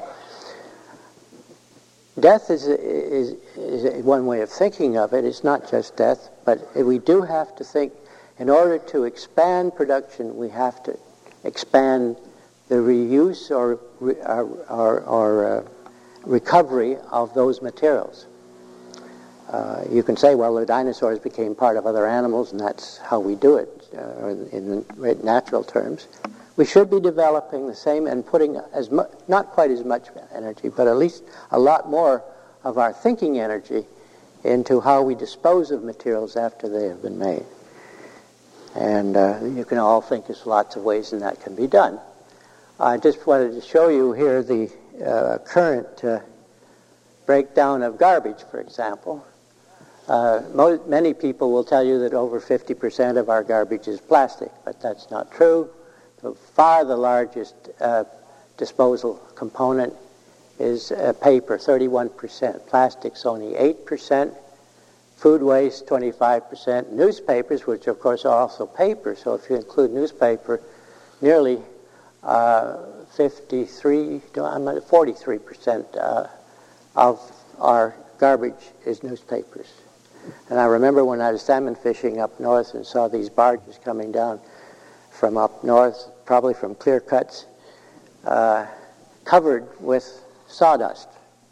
Death is, is, is one way of thinking of it. It's not just death, but we do have to think, in order to expand production, we have to expand the reuse or, or, or, or uh, recovery of those materials. Uh, you can say, well, the dinosaurs became part of other animals, and that's how we do it uh, in, in natural terms. We should be developing the same and putting as mu- not quite as much energy, but at least a lot more of our thinking energy into how we dispose of materials after they have been made. And uh, you can all think there's lots of ways in that can be done. I just wanted to show you here the uh, current uh, breakdown of garbage, for example. Uh, mo- many people will tell you that over fifty percent of our garbage is plastic, but that's not true. So far the largest uh, disposal component is uh, paper, thirty-one percent. Plastics, only eight percent. Food waste, twenty-five percent. Newspapers, which of course are also paper, so if you include newspaper, nearly uh, fifty-three, forty-three percent uh, of our garbage is newspapers. And I remember when I was salmon fishing up north and saw these barges coming down from up north, probably from clear cuts, uh, covered with sawdust.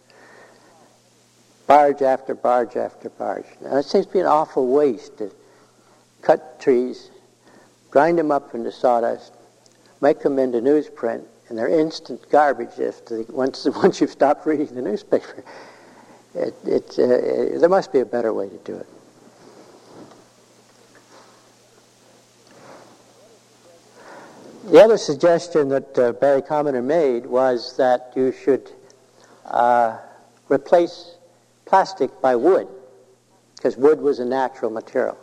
Barge after barge after barge. Now, it seems to be an awful waste to cut trees, grind them up into sawdust, make them into newsprint, and they're instant garbage if the, once, once you've stopped reading the newspaper. It, it, uh, it, there must be a better way to do it. The other suggestion that uh, Barry Commoner made was that you should uh, replace plastic by wood, because wood was a natural material.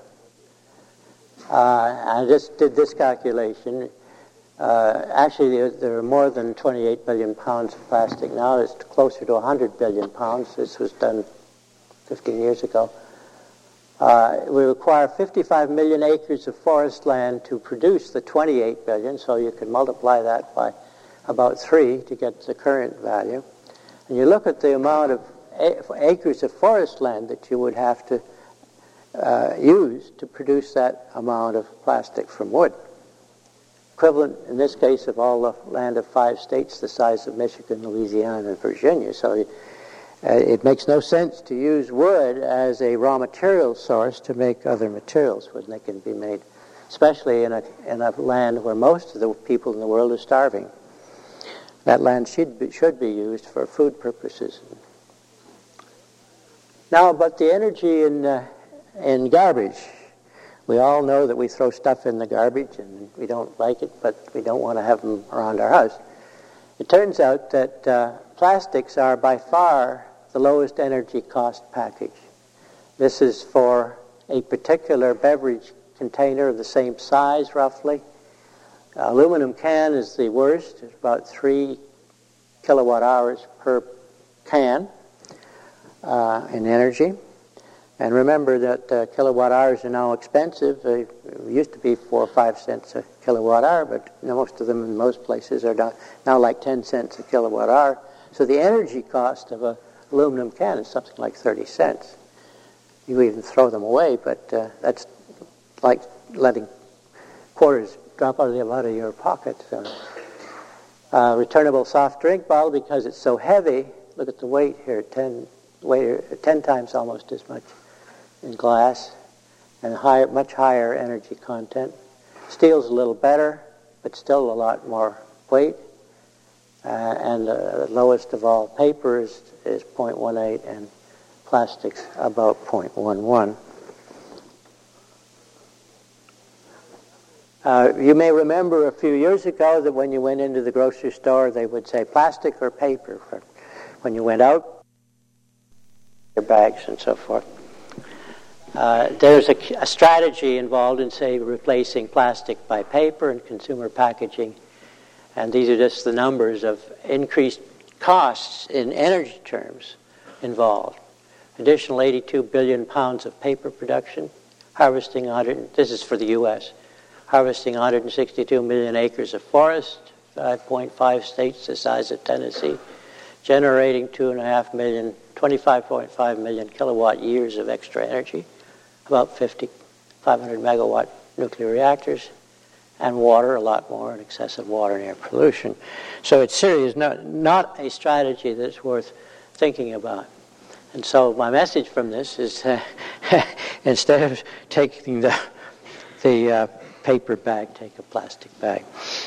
Uh, I just did this calculation. Uh, actually, there, there are more than twenty-eight billion pounds of plastic now. It's closer to one hundred billion pounds. This was done fifteen years ago. Uh, we require fifty-five million acres of forest land to produce the twenty-eight billion, so you can multiply that by about three to get the current value. And you look at the amount of acres of forest land that you would have to uh, use to produce that amount of plastic from wood. Equivalent, in this case, of all the land of five states the size of Michigan, Louisiana, and Virginia. So uh, it makes no sense to use wood as a raw material source to make other materials when they can be made, especially in a, in a land where most of the people in the world are starving. That land should be, should be used for food purposes. Now, about the energy in, uh, in garbage. We all know that we throw stuff in the garbage and we don't like it, but we don't want to have them around our house. It turns out that uh, plastics are by far the lowest energy cost package. This is for a particular beverage container of the same size, roughly. Uh, aluminum can is the worst. It's about three kilowatt hours per can uh, in energy. And remember that uh, kilowatt hours are now expensive. They used to be four or five cents a kilowatt hour, but you know, most of them in most places are down, now like ten cents a kilowatt hour. So the energy cost of a aluminum can is something like thirty cents. You even throw them away, but uh, that's like letting quarters drop out of, the, out of your pocket. So, uh, returnable soft drink bottle, because it's so heavy, look at the weight here, ten way ten times almost as much in glass, and higher, much higher energy content. Steel's a little better, but still a lot more weight. Uh, and the lowest of all, paper is, is zero point one eight, and plastics about zero point one one. Uh, you may remember a few years ago that when you went into the grocery store, they would say plastic or paper. For when you went out, your bags and so forth. Uh, there's a, a strategy involved in, say, replacing plastic by paper in consumer packaging. And these are just the numbers of increased costs in energy terms involved. Additional eighty-two billion pounds of paper production, harvesting one hundred, this is for the U S, harvesting one hundred sixty-two million acres of forest, five point five states the size of Tennessee, generating two and a half million, twenty-five point five million kilowatt years of extra energy, about fifty, five hundred megawatt nuclear reactors, and water, a lot more, and excessive water and air pollution. So it's serious, not, not a strategy that's worth thinking about. And so my message from this is, uh, instead of taking the, the uh, paper bag, take a plastic bag.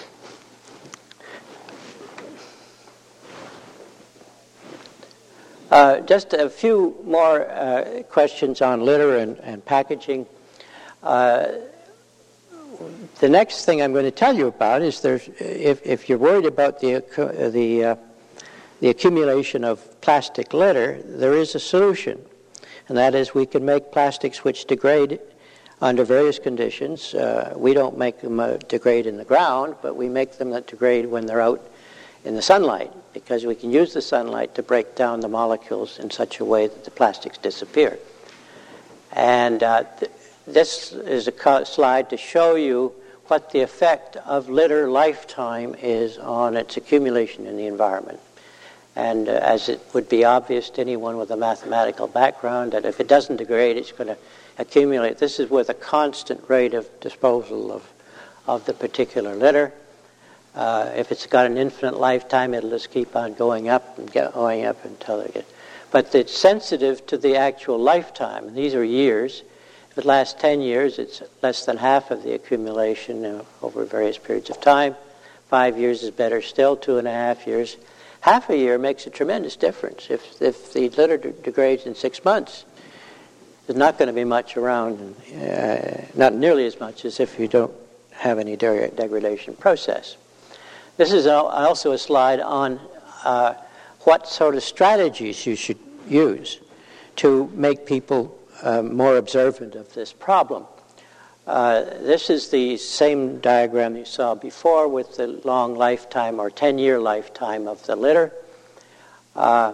Uh, just a few more uh, questions on litter and, and packaging. Uh, the next thing I'm going to tell you about is there's, if, if you're worried about the the uh, the accumulation of plastic litter, there is a solution, and that is we can make plastics which degrade under various conditions. Uh, we don't make them uh, degrade in the ground, but we make them that degrade when they're out in the sunlight, because we can use the sunlight to break down the molecules in such a way that the plastics disappear. And uh, th- this is a co- slide to show you what the effect of litter lifetime is on its accumulation in the environment. And uh, as it would be obvious to anyone with a mathematical background, that if it doesn't degrade, it's going to accumulate. This is with a constant rate of disposal of, of the particular litter. Uh, if it's got an infinite lifetime, it'll just keep on going up and going up until it gets. But it's sensitive to the actual lifetime. These are years. If it lasts ten years, it's less than half of the accumulation uh, over various periods of time. Five years is better still, two and a half years. Half a year makes a tremendous difference. If, if the litter de- degrades in six months, there's not going to be much around, uh, not nearly as much as if you don't have any de- degradation process. This is also a slide on uh, what sort of strategies you should use to make people uh, more observant of this problem. Uh, this is the same diagram you saw before with the long lifetime or ten-year lifetime of the litter. Uh,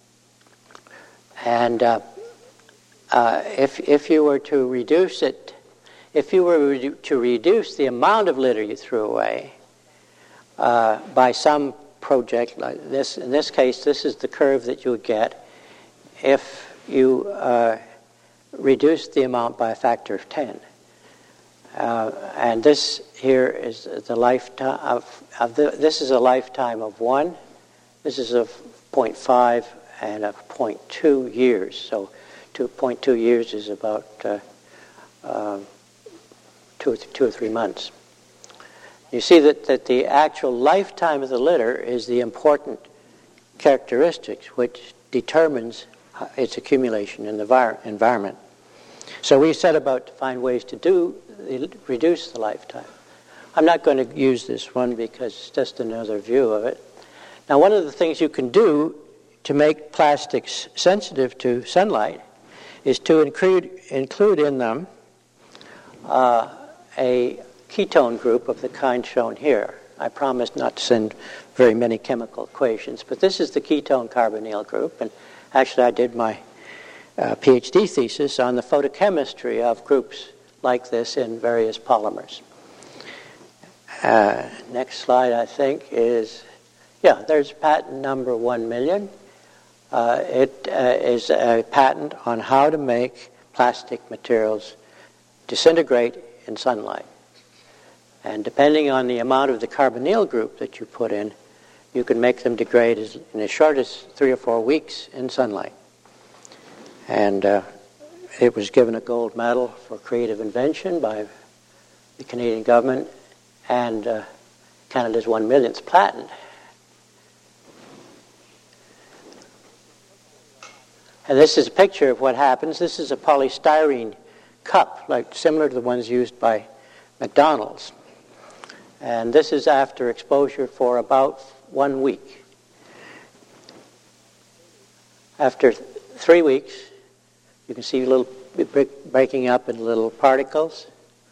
and uh, uh, if, if you were to reduce it, if you were redu- to reduce the amount of litter you threw away, Uh, by some project like this. In this case, this is the curve that you would get if you uh, reduce the amount by a factor of ten. Uh, and this here is the lifetime of, of the, this is a lifetime of one. This is of zero point five and of zero point two years. So two point two years is about uh, uh, two, or th- two or three months. You see that, that the actual lifetime of the litter is the important characteristics which determines its accumulation in the vir- environment. So we set about to find ways to do reduce the lifetime. I'm not going to use this one because it's just another view of it. Now, one of the things you can do to make plastics sensitive to sunlight is to include, include in them uh, a ketone group of the kind shown here. I promised not to send very many chemical equations, but this is the ketone carbonyl group, and actually I did my uh, PhD thesis on the photochemistry of groups like this in various polymers. Uh, next slide, I think, is, yeah, there's patent number one million. Uh, it uh, is a patent on how to make plastic materials disintegrate in sunlight. And depending on the amount of the carbonyl group that you put in, you can make them degrade as, in as short as three or four weeks in sunlight. And uh, it was given a gold medal for creative invention by the Canadian government, and uh, Canada's one millionth patent. And this is a picture of what happens. This is a polystyrene cup, like similar to the ones used by McDonald's. And this is after exposure for about one week. After th- three weeks, you can see a little breaking up in little particles.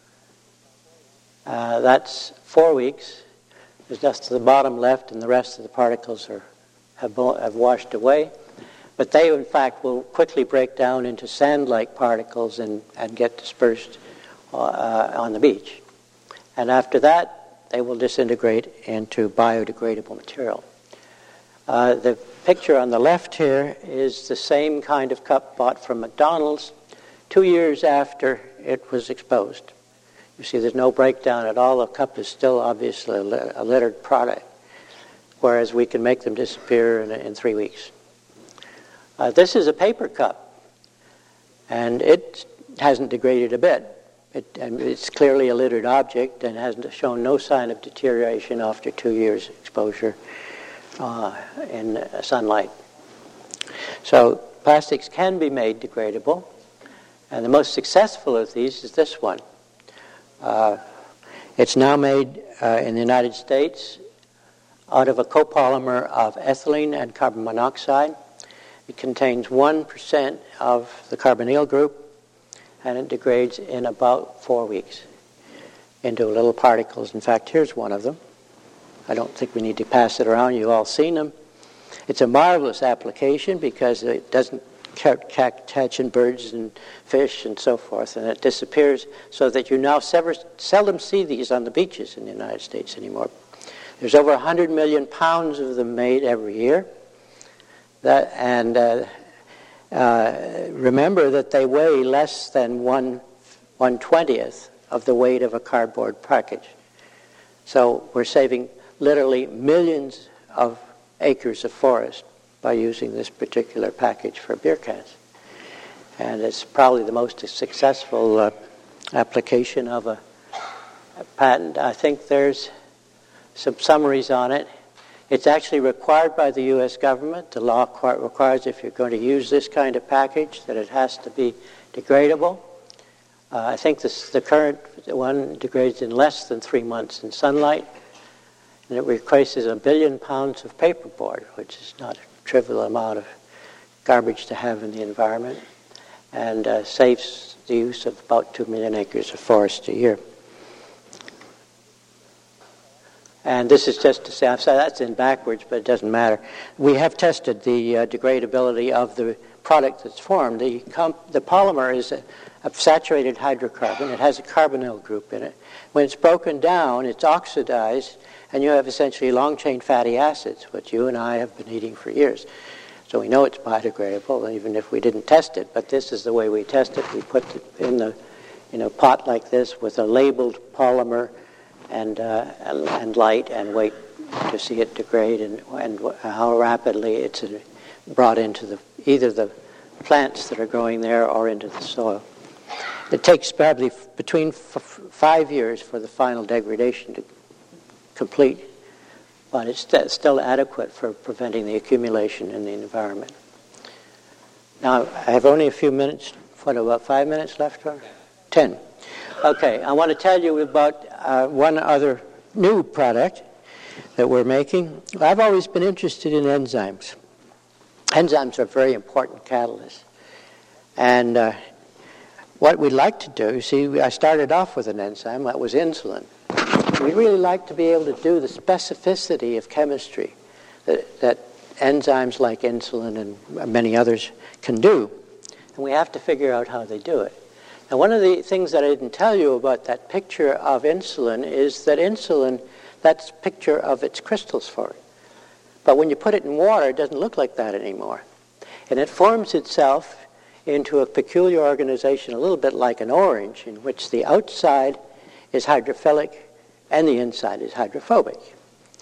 Uh, that's four weeks. There's just the bottom left, and the rest of the particles are have, have washed away. But they, in fact, will quickly break down into sand-like particles and, and get dispersed uh, on the beach. And after that, they will disintegrate into biodegradable material. Uh, the picture on the left here is the same kind of cup bought from McDonald's two years after it was exposed. You see there's no breakdown at all. The cup is still obviously a littered product, whereas we can make them disappear in, in three weeks. Uh, this is a paper cup, and it hasn't degraded a bit. It, and it's clearly a littered object and has shown no sign of deterioration after two years exposure uh, in uh, sunlight. So plastics can be made degradable, and the most successful of these is this one. Uh, it's now made uh, in the United States out of a copolymer of ethylene and carbon monoxide. It contains one percent of the carbonyl group, and it degrades in about four weeks into little particles. In fact, here's one of them. I don't think we need to pass it around. You've all seen them. It's a marvelous application because it doesn't catch in birds and fish and so forth, and it disappears so that you now sever, seldom see these on the beaches in the United States anymore. There's over one hundred million pounds of them made every year. That, and uh, uh, remember that they weigh less than one one twentieth of the weight of a cardboard package. So we're saving literally millions of acres of forest by using this particular package for beer cans. And it's probably the most successful uh, application of a, a patent. I think there's some summaries on it. It's actually required by the U S government. The law requires if you're going to use this kind of package that it has to be degradable. Uh, I think this, the current one degrades in less than three months in sunlight, and it replaces a billion pounds of paperboard, which is not a trivial amount of garbage to have in the environment, and uh, saves the use of about two million acres of forest a year. And this is just to say, I'm sorry, that's in backwards, but it doesn't matter. We have tested the uh, degradability of the product that's formed. The, comp- the polymer is a, a saturated hydrocarbon. It has a carbonyl group in it. When it's broken down, it's oxidized, and you have essentially long-chain fatty acids, which you and I have been eating for years. So we know it's biodegradable, even if we didn't test it. But this is the way we test it. We put it in the, in a pot like this with a labeled polymer, and uh, and light, and wait to see it degrade, and, and how rapidly it's brought into the either the plants that are growing there or into the soil. It takes probably f- between f- five years for the final degradation to complete, but it's st- still adequate for preventing the accumulation in the environment. Now, I have only a few minutes, what, about five minutes left? Or? Ten. Okay, I want to tell you about uh, one other new product that we're making. I've always been interested in enzymes. Enzymes are very important catalysts. And uh, what we'd like to do, see, I started off with an enzyme, that was insulin. We really like to be able to do the specificity of chemistry that, that enzymes like insulin and many others can do. And we have to figure out how they do it. And one of the things that I didn't tell you about that picture of insulin is that insulin, that's a picture of its crystals for it. But when you put it in water, it doesn't look like that anymore. And it forms itself into a peculiar organization, a little bit like an orange, in which the outside is hydrophilic and the inside is hydrophobic.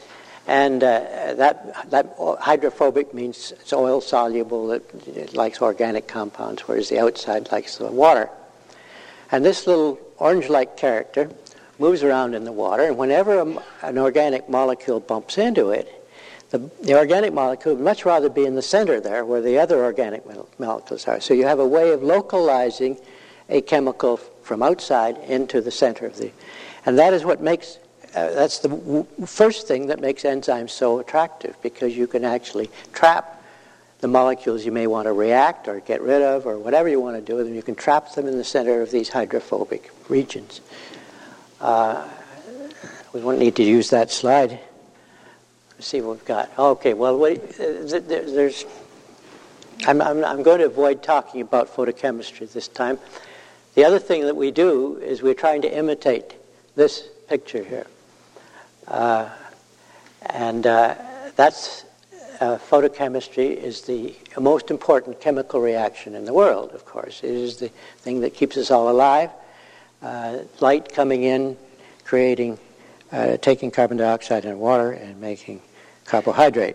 And uh, that, that hydrophobic means it's oil soluble, it, it likes organic compounds, whereas the outside likes the water. And this little orange-like character moves around in the water, and whenever a, an organic molecule bumps into it, the, the organic molecule would much rather be in the center there where the other organic molecules are. So you have a way of localizing a chemical from outside into the center of the... And that is what makes... Uh, that's the w- first thing that makes enzymes so attractive, because you can actually trap the molecules you may want to react or get rid of or whatever you want to do with them. You can trap them in the center of these hydrophobic regions. Uh, we won't need to use that slide. Let's see what we've got. Okay, well, what, uh, there's... I'm, I'm, I'm going to avoid talking about photochemistry this time. The other thing that we do is we're trying to imitate this picture here. Uh, and uh, that's uh, photochemistry is the most important chemical reaction in the world, of course. It is the thing that keeps us all alive. Uh, light coming in, creating, uh, taking carbon dioxide and water and making carbohydrate.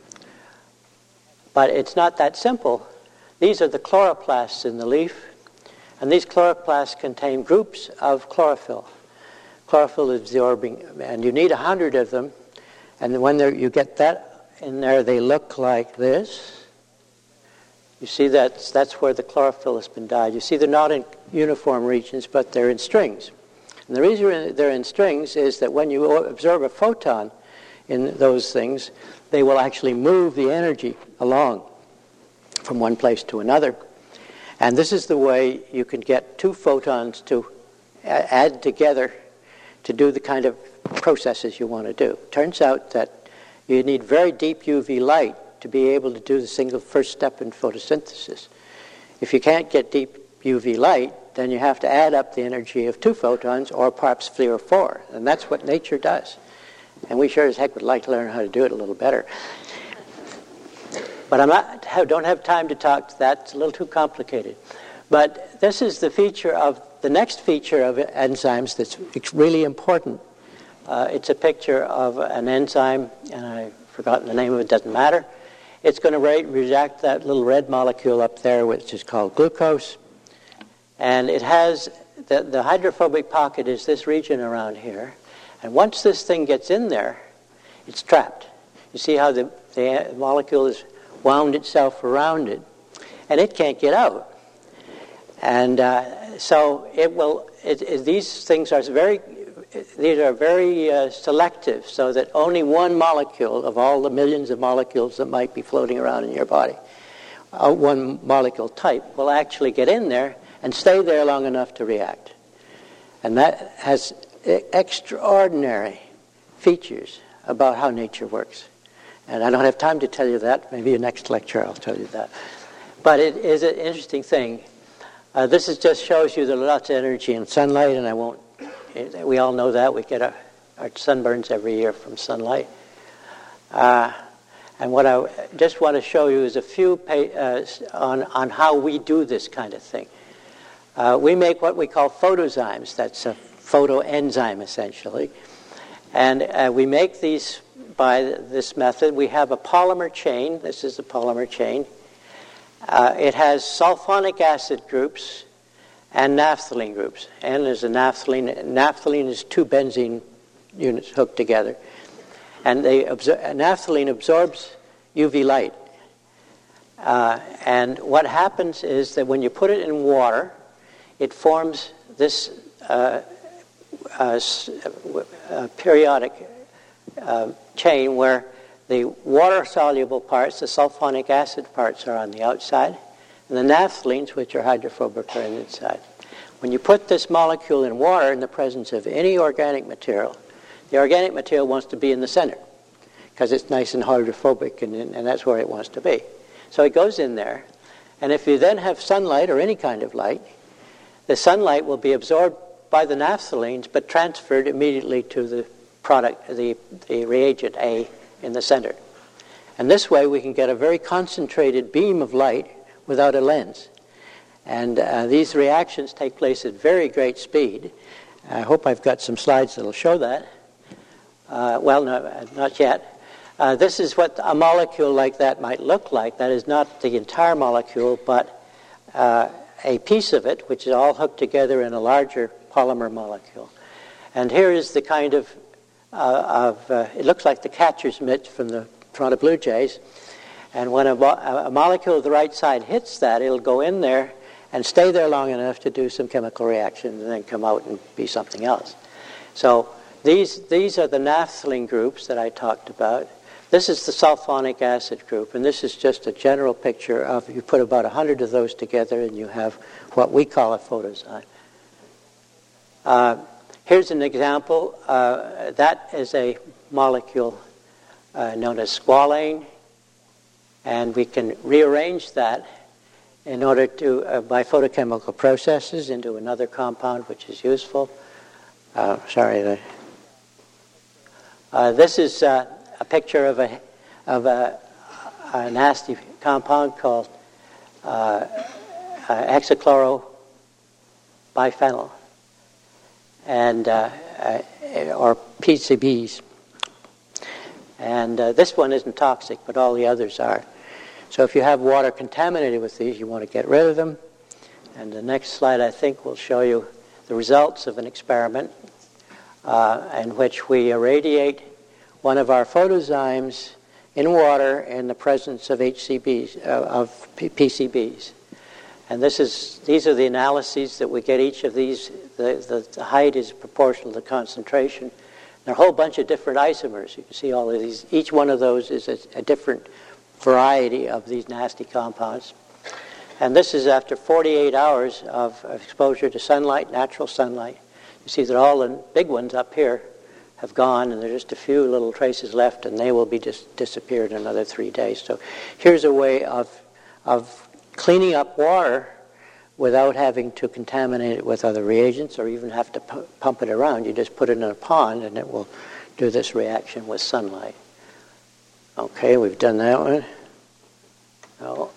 But it's not that simple. These are the chloroplasts in the leaf, and these chloroplasts contain groups of chlorophyll. Chlorophyll absorbing, and you need a hundred of them, and when you get that in there, they look like this. You see that's, that's where the chlorophyll has been dyed. You see they're not in uniform regions, but they're in strings. And the reason they're in strings is that when you absorb a photon in those things, they will actually move the energy along from one place to another. And this is the way you can get two photons to add together to do the kind of processes you want to do. Turns out that you need very deep U V light to be able to do the single first step in photosynthesis. If you can't get deep U V light, then you have to add up the energy of two photons, or perhaps three or four. And that's what nature does. And we sure as heck would like to learn how to do it a little better. But I'm not, I don't have time to talk to that. It's a little too complicated. But this is the feature of the next feature of enzymes that's really important. Uh, it's a picture of an enzyme, and I've forgotten the name of it, doesn't matter. It's going to re- react that little red molecule up there, which is called glucose. And it has, the, the hydrophobic pocket is this region around here. And once this thing gets in there, it's trapped. You see how the, the molecule has wound itself around it, and it can't get out. And uh, so it will. It, it, these things are very. These are very uh, selective, so that only one molecule of all the millions of molecules that might be floating around in your body, uh, one molecule type, will actually get in there and stay there long enough to react. And that has extraordinary features about how nature works. And I don't have time to tell you that. Maybe in next lecture I'll tell you that. But it is an interesting thing. Uh, this is just shows you there's lots of energy in sunlight, and I won't. It, we all know that. We get our, our sunburns every year from sunlight. Uh, and what I just want to show you is a few pay, uh, on, on how we do this kind of thing. Uh, we make what we call photozymes. That's a photoenzyme, essentially. And uh, we make these by this method. We have a polymer chain. This is the polymer chain. Uh, it has sulfonic acid groups and naphthalene groups. And there's a naphthalene. Naphthalene is two benzene units hooked together. And they absor- naphthalene absorbs U V light. Uh, and what happens is that when you put it in water, it forms this uh, uh, uh, periodic uh, chain where the water-soluble parts, the sulfonic acid parts, are on the outside, and the naphthalenes, which are hydrophobic, are on the inside. When you put this molecule in water in the presence of any organic material, the organic material wants to be in the center because it's nice and hydrophobic, and, and that's where it wants to be. So it goes in there, and if you then have sunlight or any kind of light, the sunlight will be absorbed by the naphthalenes but transferred immediately to the product, the, the reagent A in the center. And this way we can get a very concentrated beam of light without a lens. And uh, these reactions take place at very great speed. I hope I've got some slides that will show that. Uh, well, no, not yet. Uh, this is what a molecule like that might look like. That is not the entire molecule, but uh, a piece of it, which is all hooked together in a larger polymer molecule. And here is the kind of, uh, of uh, it looks like the catcher's mitt from the Toronto Blue Jays. And when a, a molecule of the right side hits that, it'll go in there and stay there long enough to do some chemical reaction and then come out and be something else. So these, these are the naphthalene groups that I talked about. This is the sulfonic acid group, and this is just a general picture of, you put about a hundred of those together and you have what we call a photozyme. Uh, here's an example. Uh, that is a molecule uh, known as squalane, and we can rearrange that in order to, uh, by photochemical processes, into another compound which is useful. Uh, sorry. The, uh, this is uh, a picture of a of a, a nasty compound called uh, uh, hexachlorobiphenyl, and uh, uh, or P C Bs. And uh, this one isn't toxic, but all the others are. So if you have water contaminated with these, you want to get rid of them. And the next slide, I think, will show you the results of an experiment uh, in which we irradiate one of our photozymes in water in the presence of H C Bs, uh, of P C Bs. And this is these are the analyses that we get each of these. The, the, the height is proportional to the concentration. There are a whole bunch of different isomers. You can see all of these. Each one of those is a, a different variety of these nasty compounds. And this is after forty-eight hours of, of exposure to sunlight, natural sunlight. You see that all the big ones up here have gone, and there's just a few little traces left, and they will be just disappeared in another three days. So here's a way of of cleaning up water without having to contaminate it with other reagents or even have to pu- pump it around. You just put it in a pond, and it will do this reaction with sunlight. Okay, we've done that one. No.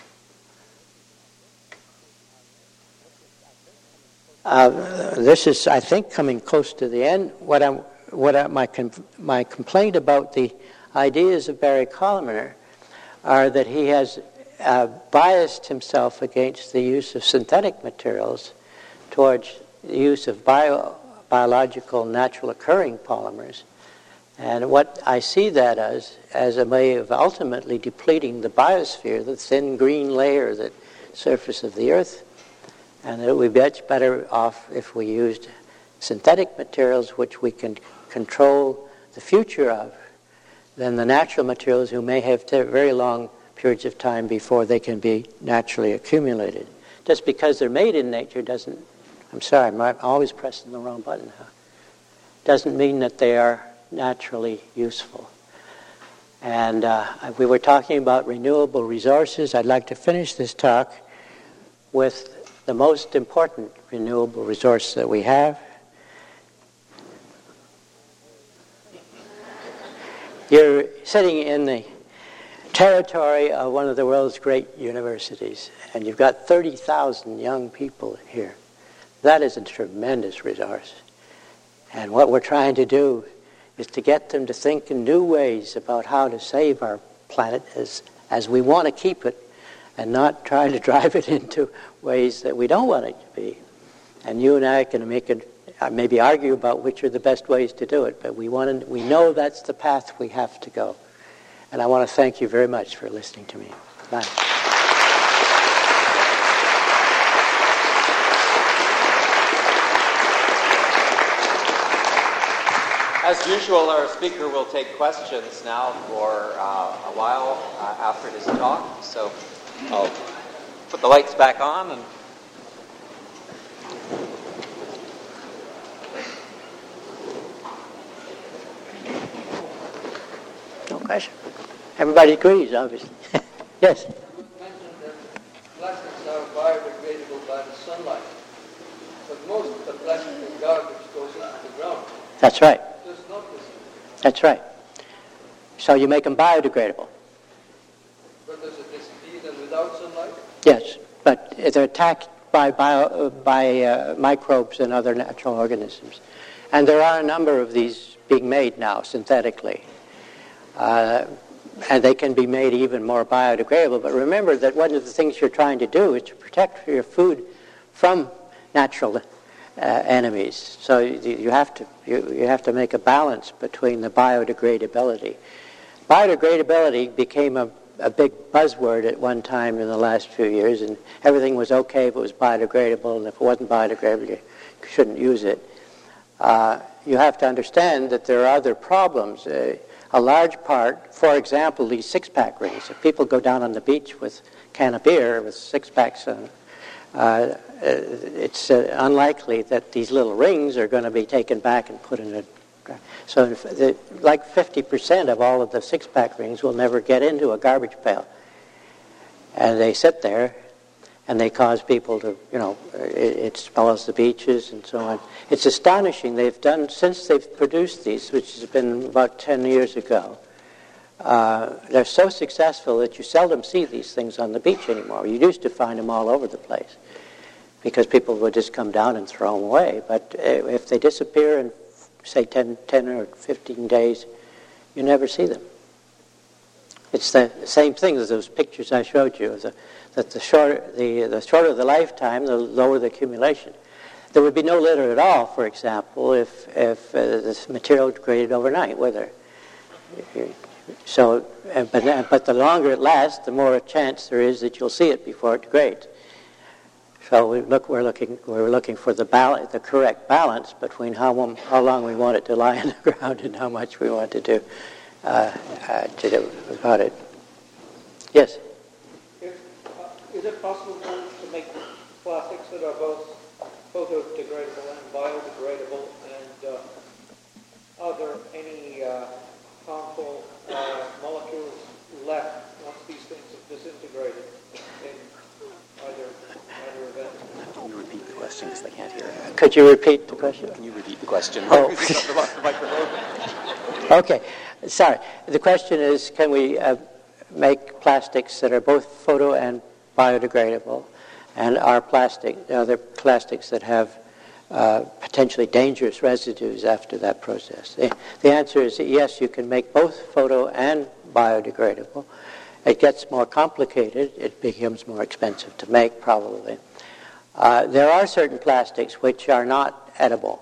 Uh, this is, I think, coming close to the end. What I'm, what I, my com- my complaint about the ideas of Barry Colliner are that he has uh, biased himself against the use of synthetic materials towards the use of bio, biological, natural occurring polymers. And what I see that as, as a way of ultimately depleting the biosphere, the thin green layer, the surface of the Earth, and it would be much better off if we used synthetic materials which we can control the future of than the natural materials who may have t- very long periods of time before they can be naturally accumulated. Just because they're made in nature doesn't, I'm sorry, I'm always pressing the wrong button now, doesn't mean that they are naturally useful. And uh, we were talking about renewable resources. I'd like to finish this talk with the most important renewable resource that we have. You're sitting in the territory of one of the world's great universities, and you've got thirty thousand young people here. That is a tremendous resource. And what we're trying to do is to get them to think in new ways about how to save our planet as, as we want to keep it, and not trying to drive it into ways that we don't want it to be. And you and I can make it, maybe argue about which are the best ways to do it, but we want to, we know that's the path we have to go. And I want to thank you very much for listening to me. Bye. As usual, our speaker will take questions now for uh, a while uh, after his talk. So I'll put the lights back on. And no question. Everybody agrees, obviously. Yes? You mentioned that plastics are biodegradable by the sunlight, but most of the plastic and garbage goes into the ground. That's right. Just not this. That's right. So you make them biodegradable. But does it disappear then without sunlight? Yes, but they're attacked by bio, uh, by uh, microbes and other natural organisms. And there are a number of these being made now synthetically. Uh, and they can be made even more biodegradable. But remember that one of the things you're trying to do is to protect your food from natural uh, enemies. So you, you have to you, you have to make a balance between the biodegradability. Biodegradability became a, a big buzzword at one time in the last few years, and everything was okay if it was biodegradable, and if it wasn't biodegradable, you shouldn't use it. Uh, you have to understand that there are other problems. Uh, a large part, for example, these six-pack rings. If people go down on the beach with a can of beer with six-packs on, uh, it's uh, unlikely that these little rings are going to be taken back and put in a... So the, like fifty percent of all of the six-pack rings will never get into a garbage pail. And they sit there, and they cause people to, you know, it, it spoils the beaches and so on. It's astonishing. They've done, since they've produced these, which has been about ten years ago, uh, they're so successful that you seldom see these things on the beach anymore. You used to find them all over the place because people would just come down and throw them away. But if they disappear in, say, ten, ten or fifteen days, you never see them. It's the same thing as those pictures I showed you, the, that the shorter the, the shorter the lifetime, the lower the accumulation. There would be no litter at all, for example, if, if uh, this material degraded overnight, would there? So, uh, but, uh, but the longer it lasts, the more a chance there is that you'll see it before it degrades. So we look, we're looking we're looking for the balance, the correct balance between how how long we want it to lie on the ground and how much we want to do uh, uh, to do about it. Yes. If, uh, is it possible to make plastics that are both photodegradable and biodegradable? And uh, are there any uh, harmful uh, molecules left once these things have disintegrated in either? Can you repeat the question because I can't hear it? Could you repeat the question? Can you repeat the question? Oh. The microphone. Okay. Sorry. The question is, can we uh, make plastics that are both photo and biodegradable, and are plastic, are there plastics that have uh, potentially dangerous residues after that process? The, the answer is that yes, you can make both photo and biodegradable. It gets more complicated. It becomes more expensive to make, probably. Uh, there are certain plastics which are not edible,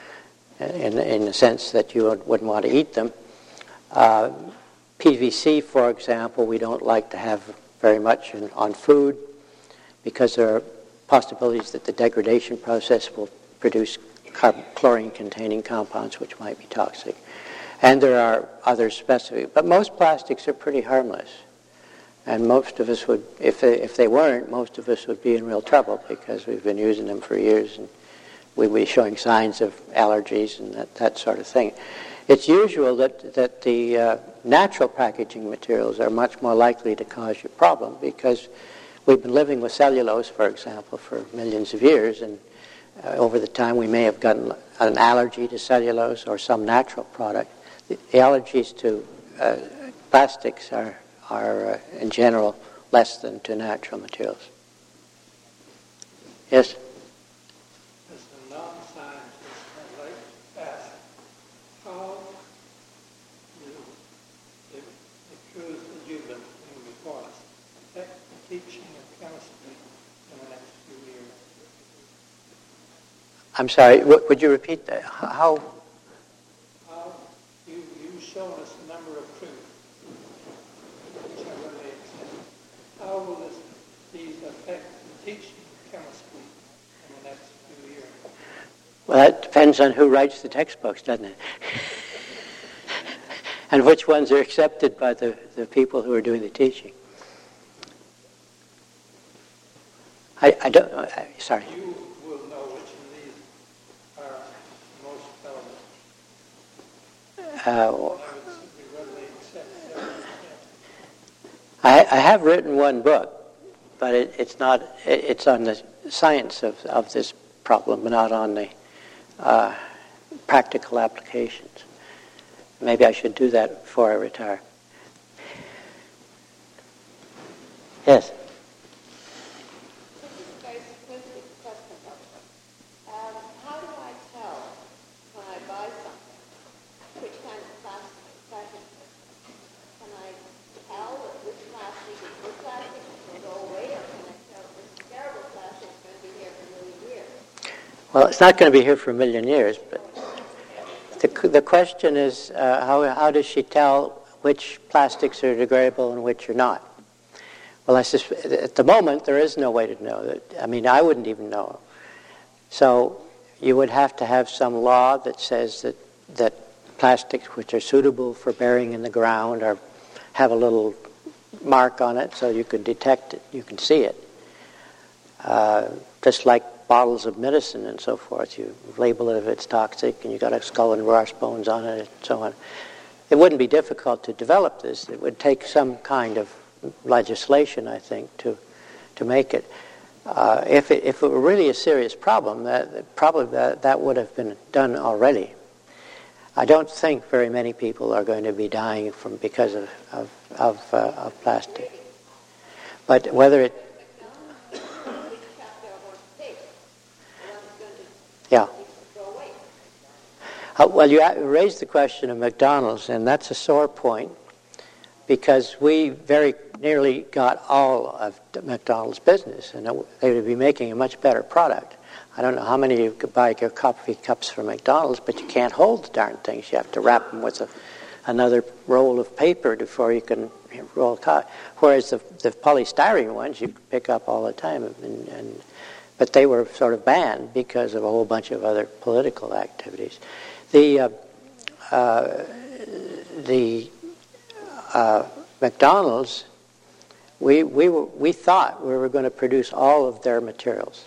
in, in the sense that you wouldn't want to eat them. Uh, P V C, for example, we don't like to have very much in, on food because there are possibilities that the degradation process will produce chlorine-containing compounds which might be toxic. And there are other specific, but most plastics are pretty harmless. And most of us would, if they, if they weren't, most of us would be in real trouble because we've been using them for years and we'd be showing signs of allergies and that, that sort of thing. It's usual that, that the uh, natural packaging materials are much more likely to cause you a problem because we've been living with cellulose, for example, for millions of years, and uh, over the time we may have gotten an allergy to cellulose or some natural product. The, the allergies to uh, plastics are are, uh, in general, less than to natural materials. Yes? As a non-scientist, I'd like to ask, how do the, the truths that you've been putting before us affect the teaching of chemistry in the next few years? I'm sorry, w- would you repeat that? How? How you, you've shown us a number of truths. How will this, these affect the teaching of chemistry in the next few years? Well, that depends on who writes the textbooks, doesn't it? And which ones are accepted by the, the people who are doing the teaching. I, I don't know. Sorry. You will know which of these are most relevant. Uh, I would simply readily accept them. I, I have written one book, but it, it's not. It, it's on the science of, of this problem, but not on the uh, practical applications. Maybe I should do that before I retire. Yes. How do I tell when I buy something which kind of plastic packaging Well, it's not going to be here for a million years, but the, the question is, uh, how, how does she tell which plastics are degradable and which are not? Well, I sus- at the moment, there is no way to know that. I mean, I wouldn't even know. So you would have to have some law that says that, that plastics which are suitable for burying in the ground or have a little mark on it so you can detect it, you can see it. Uh, just like bottles of medicine and so forth. You label it if it's toxic, and you got a skull and crossbones on it, and so on. It wouldn't be difficult to develop this. It would take some kind of legislation, I think, to to make it. Uh, if it if it were really a serious problem, that probably that, that would have been done already. I don't think very many people are going to be dying from because of of of, uh, of plastic. But whether it Yeah. Uh, well, you raised the question of McDonald's, and that's a sore point because we very nearly got all of McDonald's business, and it, they would be making a much better product. I don't know how many of you could buy your coffee cups from McDonald's, but you can't hold the darn things. You have to wrap them with a, another roll of paper before you can roll coffee. Whereas the, the polystyrene ones you pick up all the time, and, and but they were sort of banned because of a whole bunch of other political activities. The uh, uh, the uh, McDonald's, we we were, we thought we were going to produce all of their materials,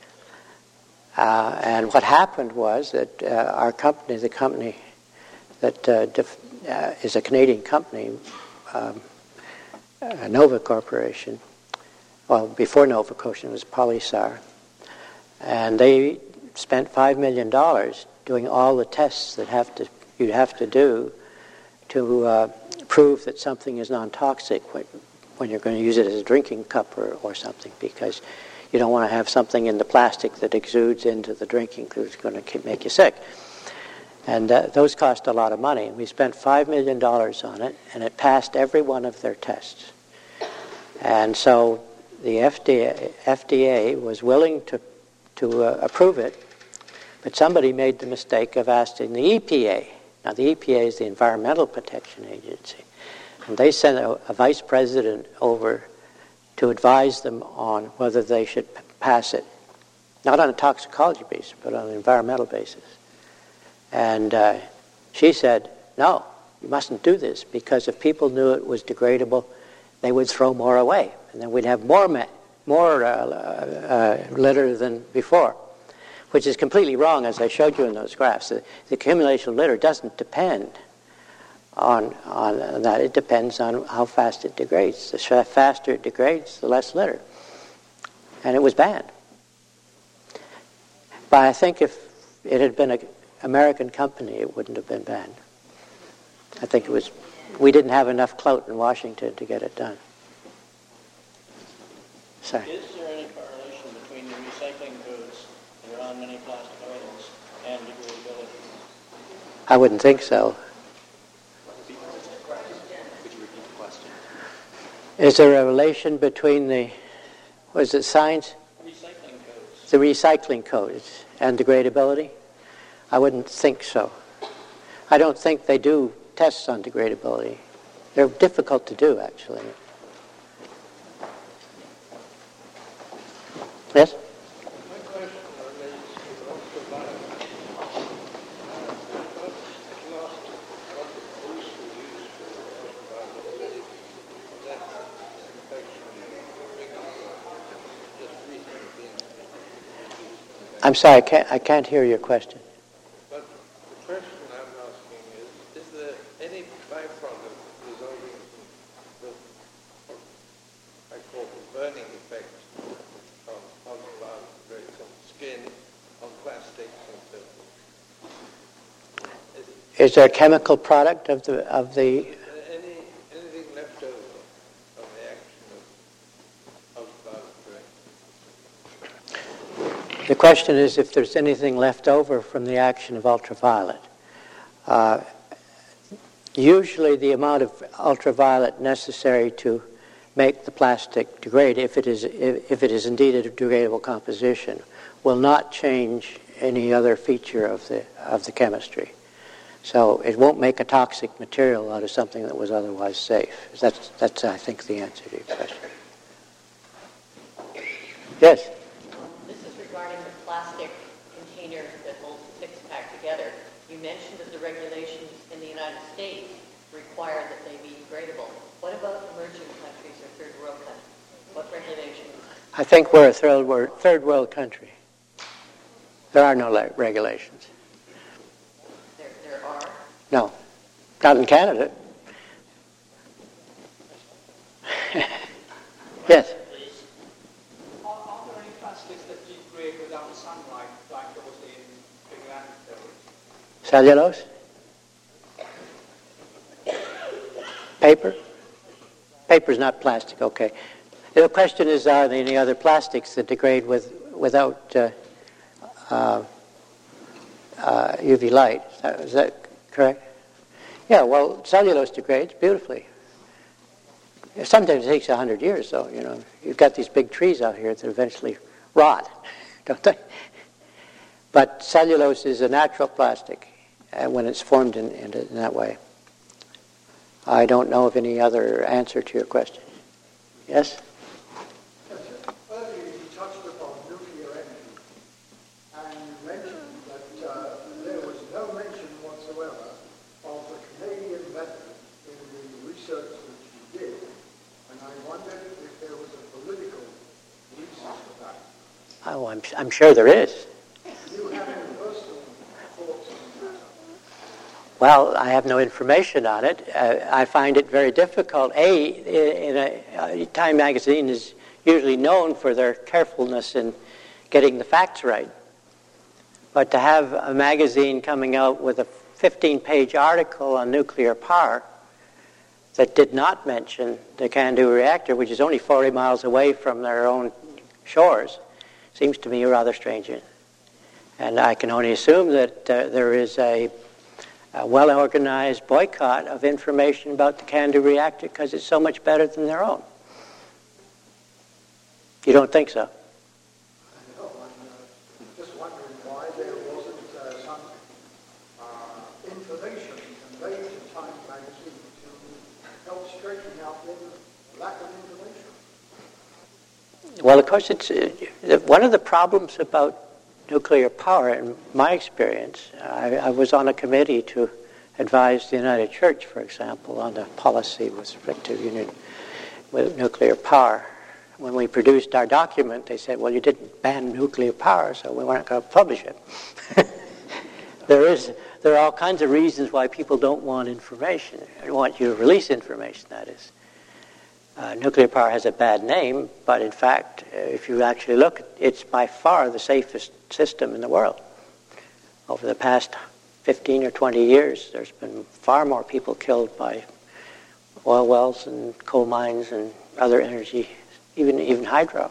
uh, and what happened was that uh, our company, the company that uh, def- uh, is a Canadian company, um, uh, Nova Corporation. Well, before Nova Corporation, it was Polysar. And they spent five million dollars doing all the tests that have to you have to do to uh, prove that something is non-toxic when, when you're going to use it as a drinking cup or, or something, because you don't want to have something in the plastic that exudes into the drinking because it's going to make you sick. And uh, those cost a lot of money. And we spent five million dollars on it, and it passed every one of their tests. And so the F D A, F D A was willing to to uh, approve it, but somebody made the mistake of asking the E P A. Now, the E P A is the Environmental Protection Agency, and they sent a, a vice president over to advise them on whether they should p- pass it, not on a toxicology basis, but on an environmental basis. And uh, she said, no, you mustn't do this, because if people knew it was degradable, they would throw more away, and then we'd have more ma- more uh, uh, litter than before, which is completely wrong, as I showed you in those graphs. The, the accumulation of litter doesn't depend on, on that. It depends on how fast it degrades. The faster it degrades, the less litter. And it was banned. But I think if it had been an American company, it wouldn't have been banned. I think it was, we didn't have enough clout in Washington to get it done. Sorry. Is there any correlation between the recycling codes that are on many plastic items and degradability? I wouldn't think so. Could you repeat the question? Is there a relation between the, was it science? Recycling codes. The recycling codes and degradability? I wouldn't think so. I don't think they do tests on degradability. They're difficult to do, actually. Yes? My question relates to ultraviolet. Uh, I've lost what the boost we use for ultraviolet. That infection just recently been. I'm sorry, I can't, I can't hear your question. But the question I'm asking is, is there any byproduct resulting from the, I call the burning effect of ultraviolet rays on skin, on plastics and so forth? Is, Is there a chemical product of the of the? is there any, anything left over of the action of ultraviolet rays? The question is if there's anything left over from the action of ultraviolet. Uh, usually, the amount of ultraviolet necessary to make the plastic degrade, if it is if, if it is indeed a degradable composition, will not change any other feature of the of the chemistry. So it won't make a toxic material out of something that was otherwise safe. That's, that's I think, the answer to your question. Yes? This is regarding the plastic container that holds the six-pack together. You mentioned that the regulations in the United States require that they be degradable. What about emerging countries or third world countries? What regulations? I think we're a third world, third world country. There are no le- regulations. There, there are? No, not in Canada. Yes? Are, are there any plastics that degrade without sunlight, like there was in Big Land? Cellulose? Paper? Paper's not plastic, okay. The question is, are there any other plastics that degrade with without uh, uh, uh, U V light? Is that, is that correct? Yeah, well, cellulose degrades beautifully. Sometimes it takes a hundred years, though. You know, you've got these big trees out here that eventually rot, don't they? But cellulose is a natural plastic uh, when it's formed in, in, in that way. I don't know of any other answer to your question. Yes? Earlier you touched upon nuclear energy, and you mentioned that uh, there was no mention whatsoever of the Canadian method in the research that you did, and I wondered if there was a political reason for that. Oh, I'm, I'm sure there is. Do you have any personal thoughts on that? Well, I have no information on it. Uh, I find it very difficult. A, in a, uh, Time magazine is usually known for their carefulness in getting the facts right. But to have a magazine coming out with a fifteen-page article on nuclear power that did not mention the CANDU reactor, which is only forty miles away from their own shores, seems to me rather strange. And I can only assume that uh, there is a a well-organized boycott of information about the CANDU reactor because it's so much better than their own. You don't think so? No, I'm uh, just wondering why there wasn't uh, some uh, information conveyed to Time magazine to help straighten out the lack of information. Well, of course, it's uh, one of the problems about nuclear power, in my experience. I, I was on a committee to advise the United Church, for example, on the policy with respect to union with nuclear power. When we produced our document, they said, well, you didn't ban nuclear power, so we weren't going to publish it. there is, there are all kinds of reasons why people don't want information, want you to release information, that is. Uh, nuclear power has a bad name, but in fact, uh, if you actually look, it's by far the safest system in the world. Over the past fifteen or twenty years, there's been far more people killed by oil wells and coal mines and other energy, even even hydro.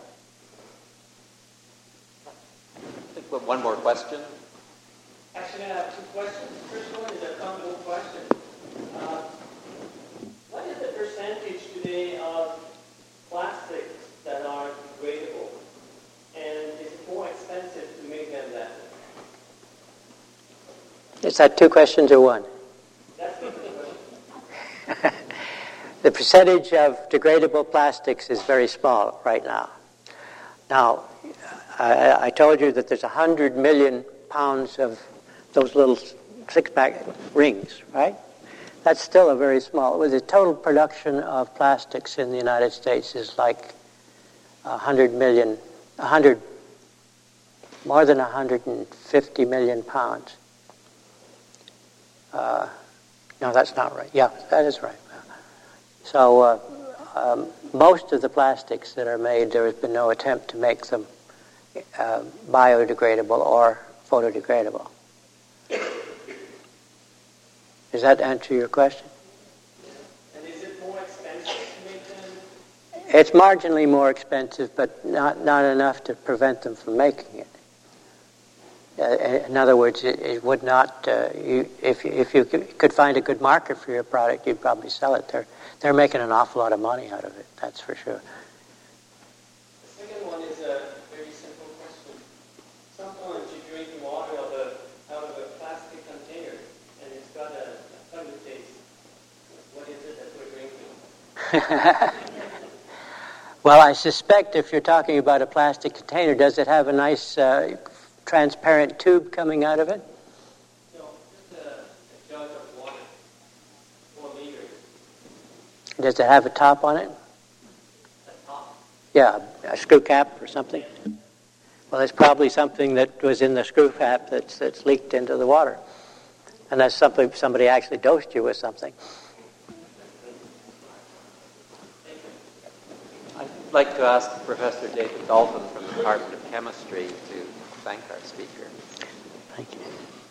I think we have one more question. Actually, I have two questions. The first one is a combo question. Uh, what is the percentage today of plastics that are degradable? And is it more expensive to make them that way? Is that two questions or one? That's the question. The percentage of degradable plastics is very small right now. Now, I, I told you that there's one hundred million pounds of those little six-pack rings, right? That's still a very small. The total production of plastics in the United States is like one hundred million, one hundred, more than one hundred fifty million pounds. Uh, no, that's not right. Yeah, that is right. So uh, um, most of the plastics that are made, there has been no attempt to make them uh, biodegradable or photodegradable. Does that answer your question? And is it more expensive to make them? It's marginally more expensive, but not, not enough to prevent them from making it. Uh, in other words, it, it would not. Uh, you, if if you could find a good market for your product, you'd probably sell it. They're they're making an awful lot of money out of it. That's for sure. The second one is a very simple question. Sometimes you drink water case, what is it that we're drinking? Well, I suspect if you're talking about a plastic container, does it have a nice uh, transparent tube coming out of it? No, just a, a jug of water, four liters. Does it have a top on it? A top? Yeah, a screw cap or something? Well, it's probably something that was in the screw cap that's, that's leaked into the water. And that's something somebody actually dosed you with something. I'd like to ask Professor David Dalton from the Department of Chemistry to thank our speaker. Thank you.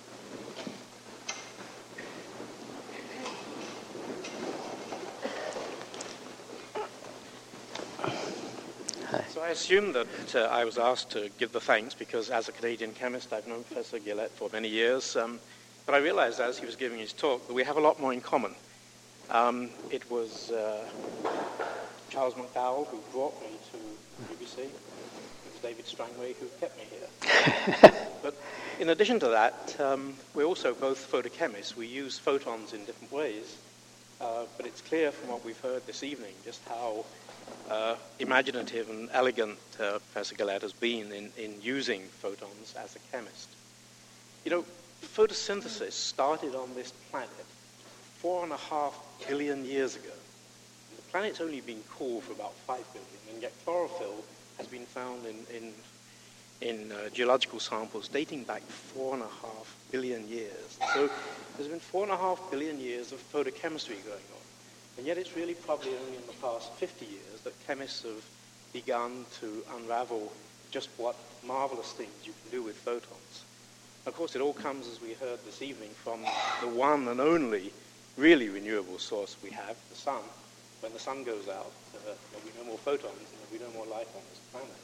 So I assume that uh, I was asked to give the thanks because as a Canadian chemist I've known Professor Gillette for many years, um, but I realized as he was giving his talk that we have a lot more in common. Um, it was uh, Charles McDowell who brought me to U B C. It was David Strangway who kept me here. But in addition to that, um, we're also both photochemists. We use photons in different ways, uh, but it's clear from what we've heard this evening just how uh, imaginative and elegant uh, Professor Gillette has been in, in using photons as a chemist. You know, photosynthesis started on this planet four and a half billion years ago. The planet's only been cool for about five billion, and yet chlorophyll has been found in, in, in uh, geological samples dating back four and a half billion years. So there's been four and a half billion years of photochemistry going on. And yet it's really probably only in the past fifty years that chemists have begun to unravel just what marvelous things you can do with photons. Of course, it all comes, as we heard this evening, from the one and only really renewable source we have, the sun. When the sun goes out, uh, there'll be no more photons and there'll be no more life on this planet.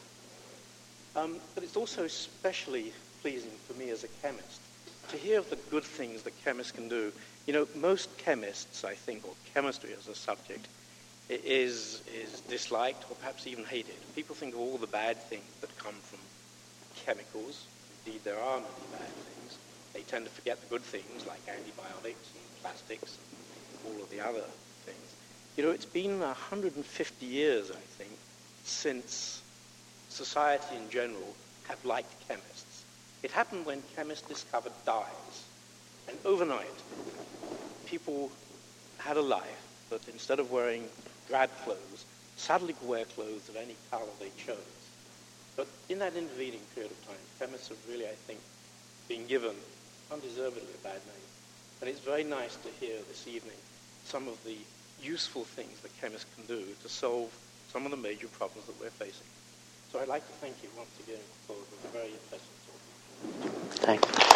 Um, but it's also especially pleasing for me as a chemist to hear of the good things that chemists can do. You know, most chemists, I think, or chemistry as a subject, is, is disliked or perhaps even hated. People think of all the bad things that come from chemicals. Indeed, there are many bad things. They tend to forget the good things like antibiotics and plastics and all of the other things. You know, it's been one hundred fifty years, I think, since society in general have liked chemists. It happened when chemists discovered dyes. And overnight, people had a life that instead of wearing drab clothes, suddenly could wear clothes of any color they chose. But in that intervening period of time, chemists have really, I think, been given undeservedly a bad name. And it's very nice to hear this evening some of the useful things that chemists can do to solve some of the major problems that we're facing. So I'd like to thank you once again for a very interesting talk. Thank you.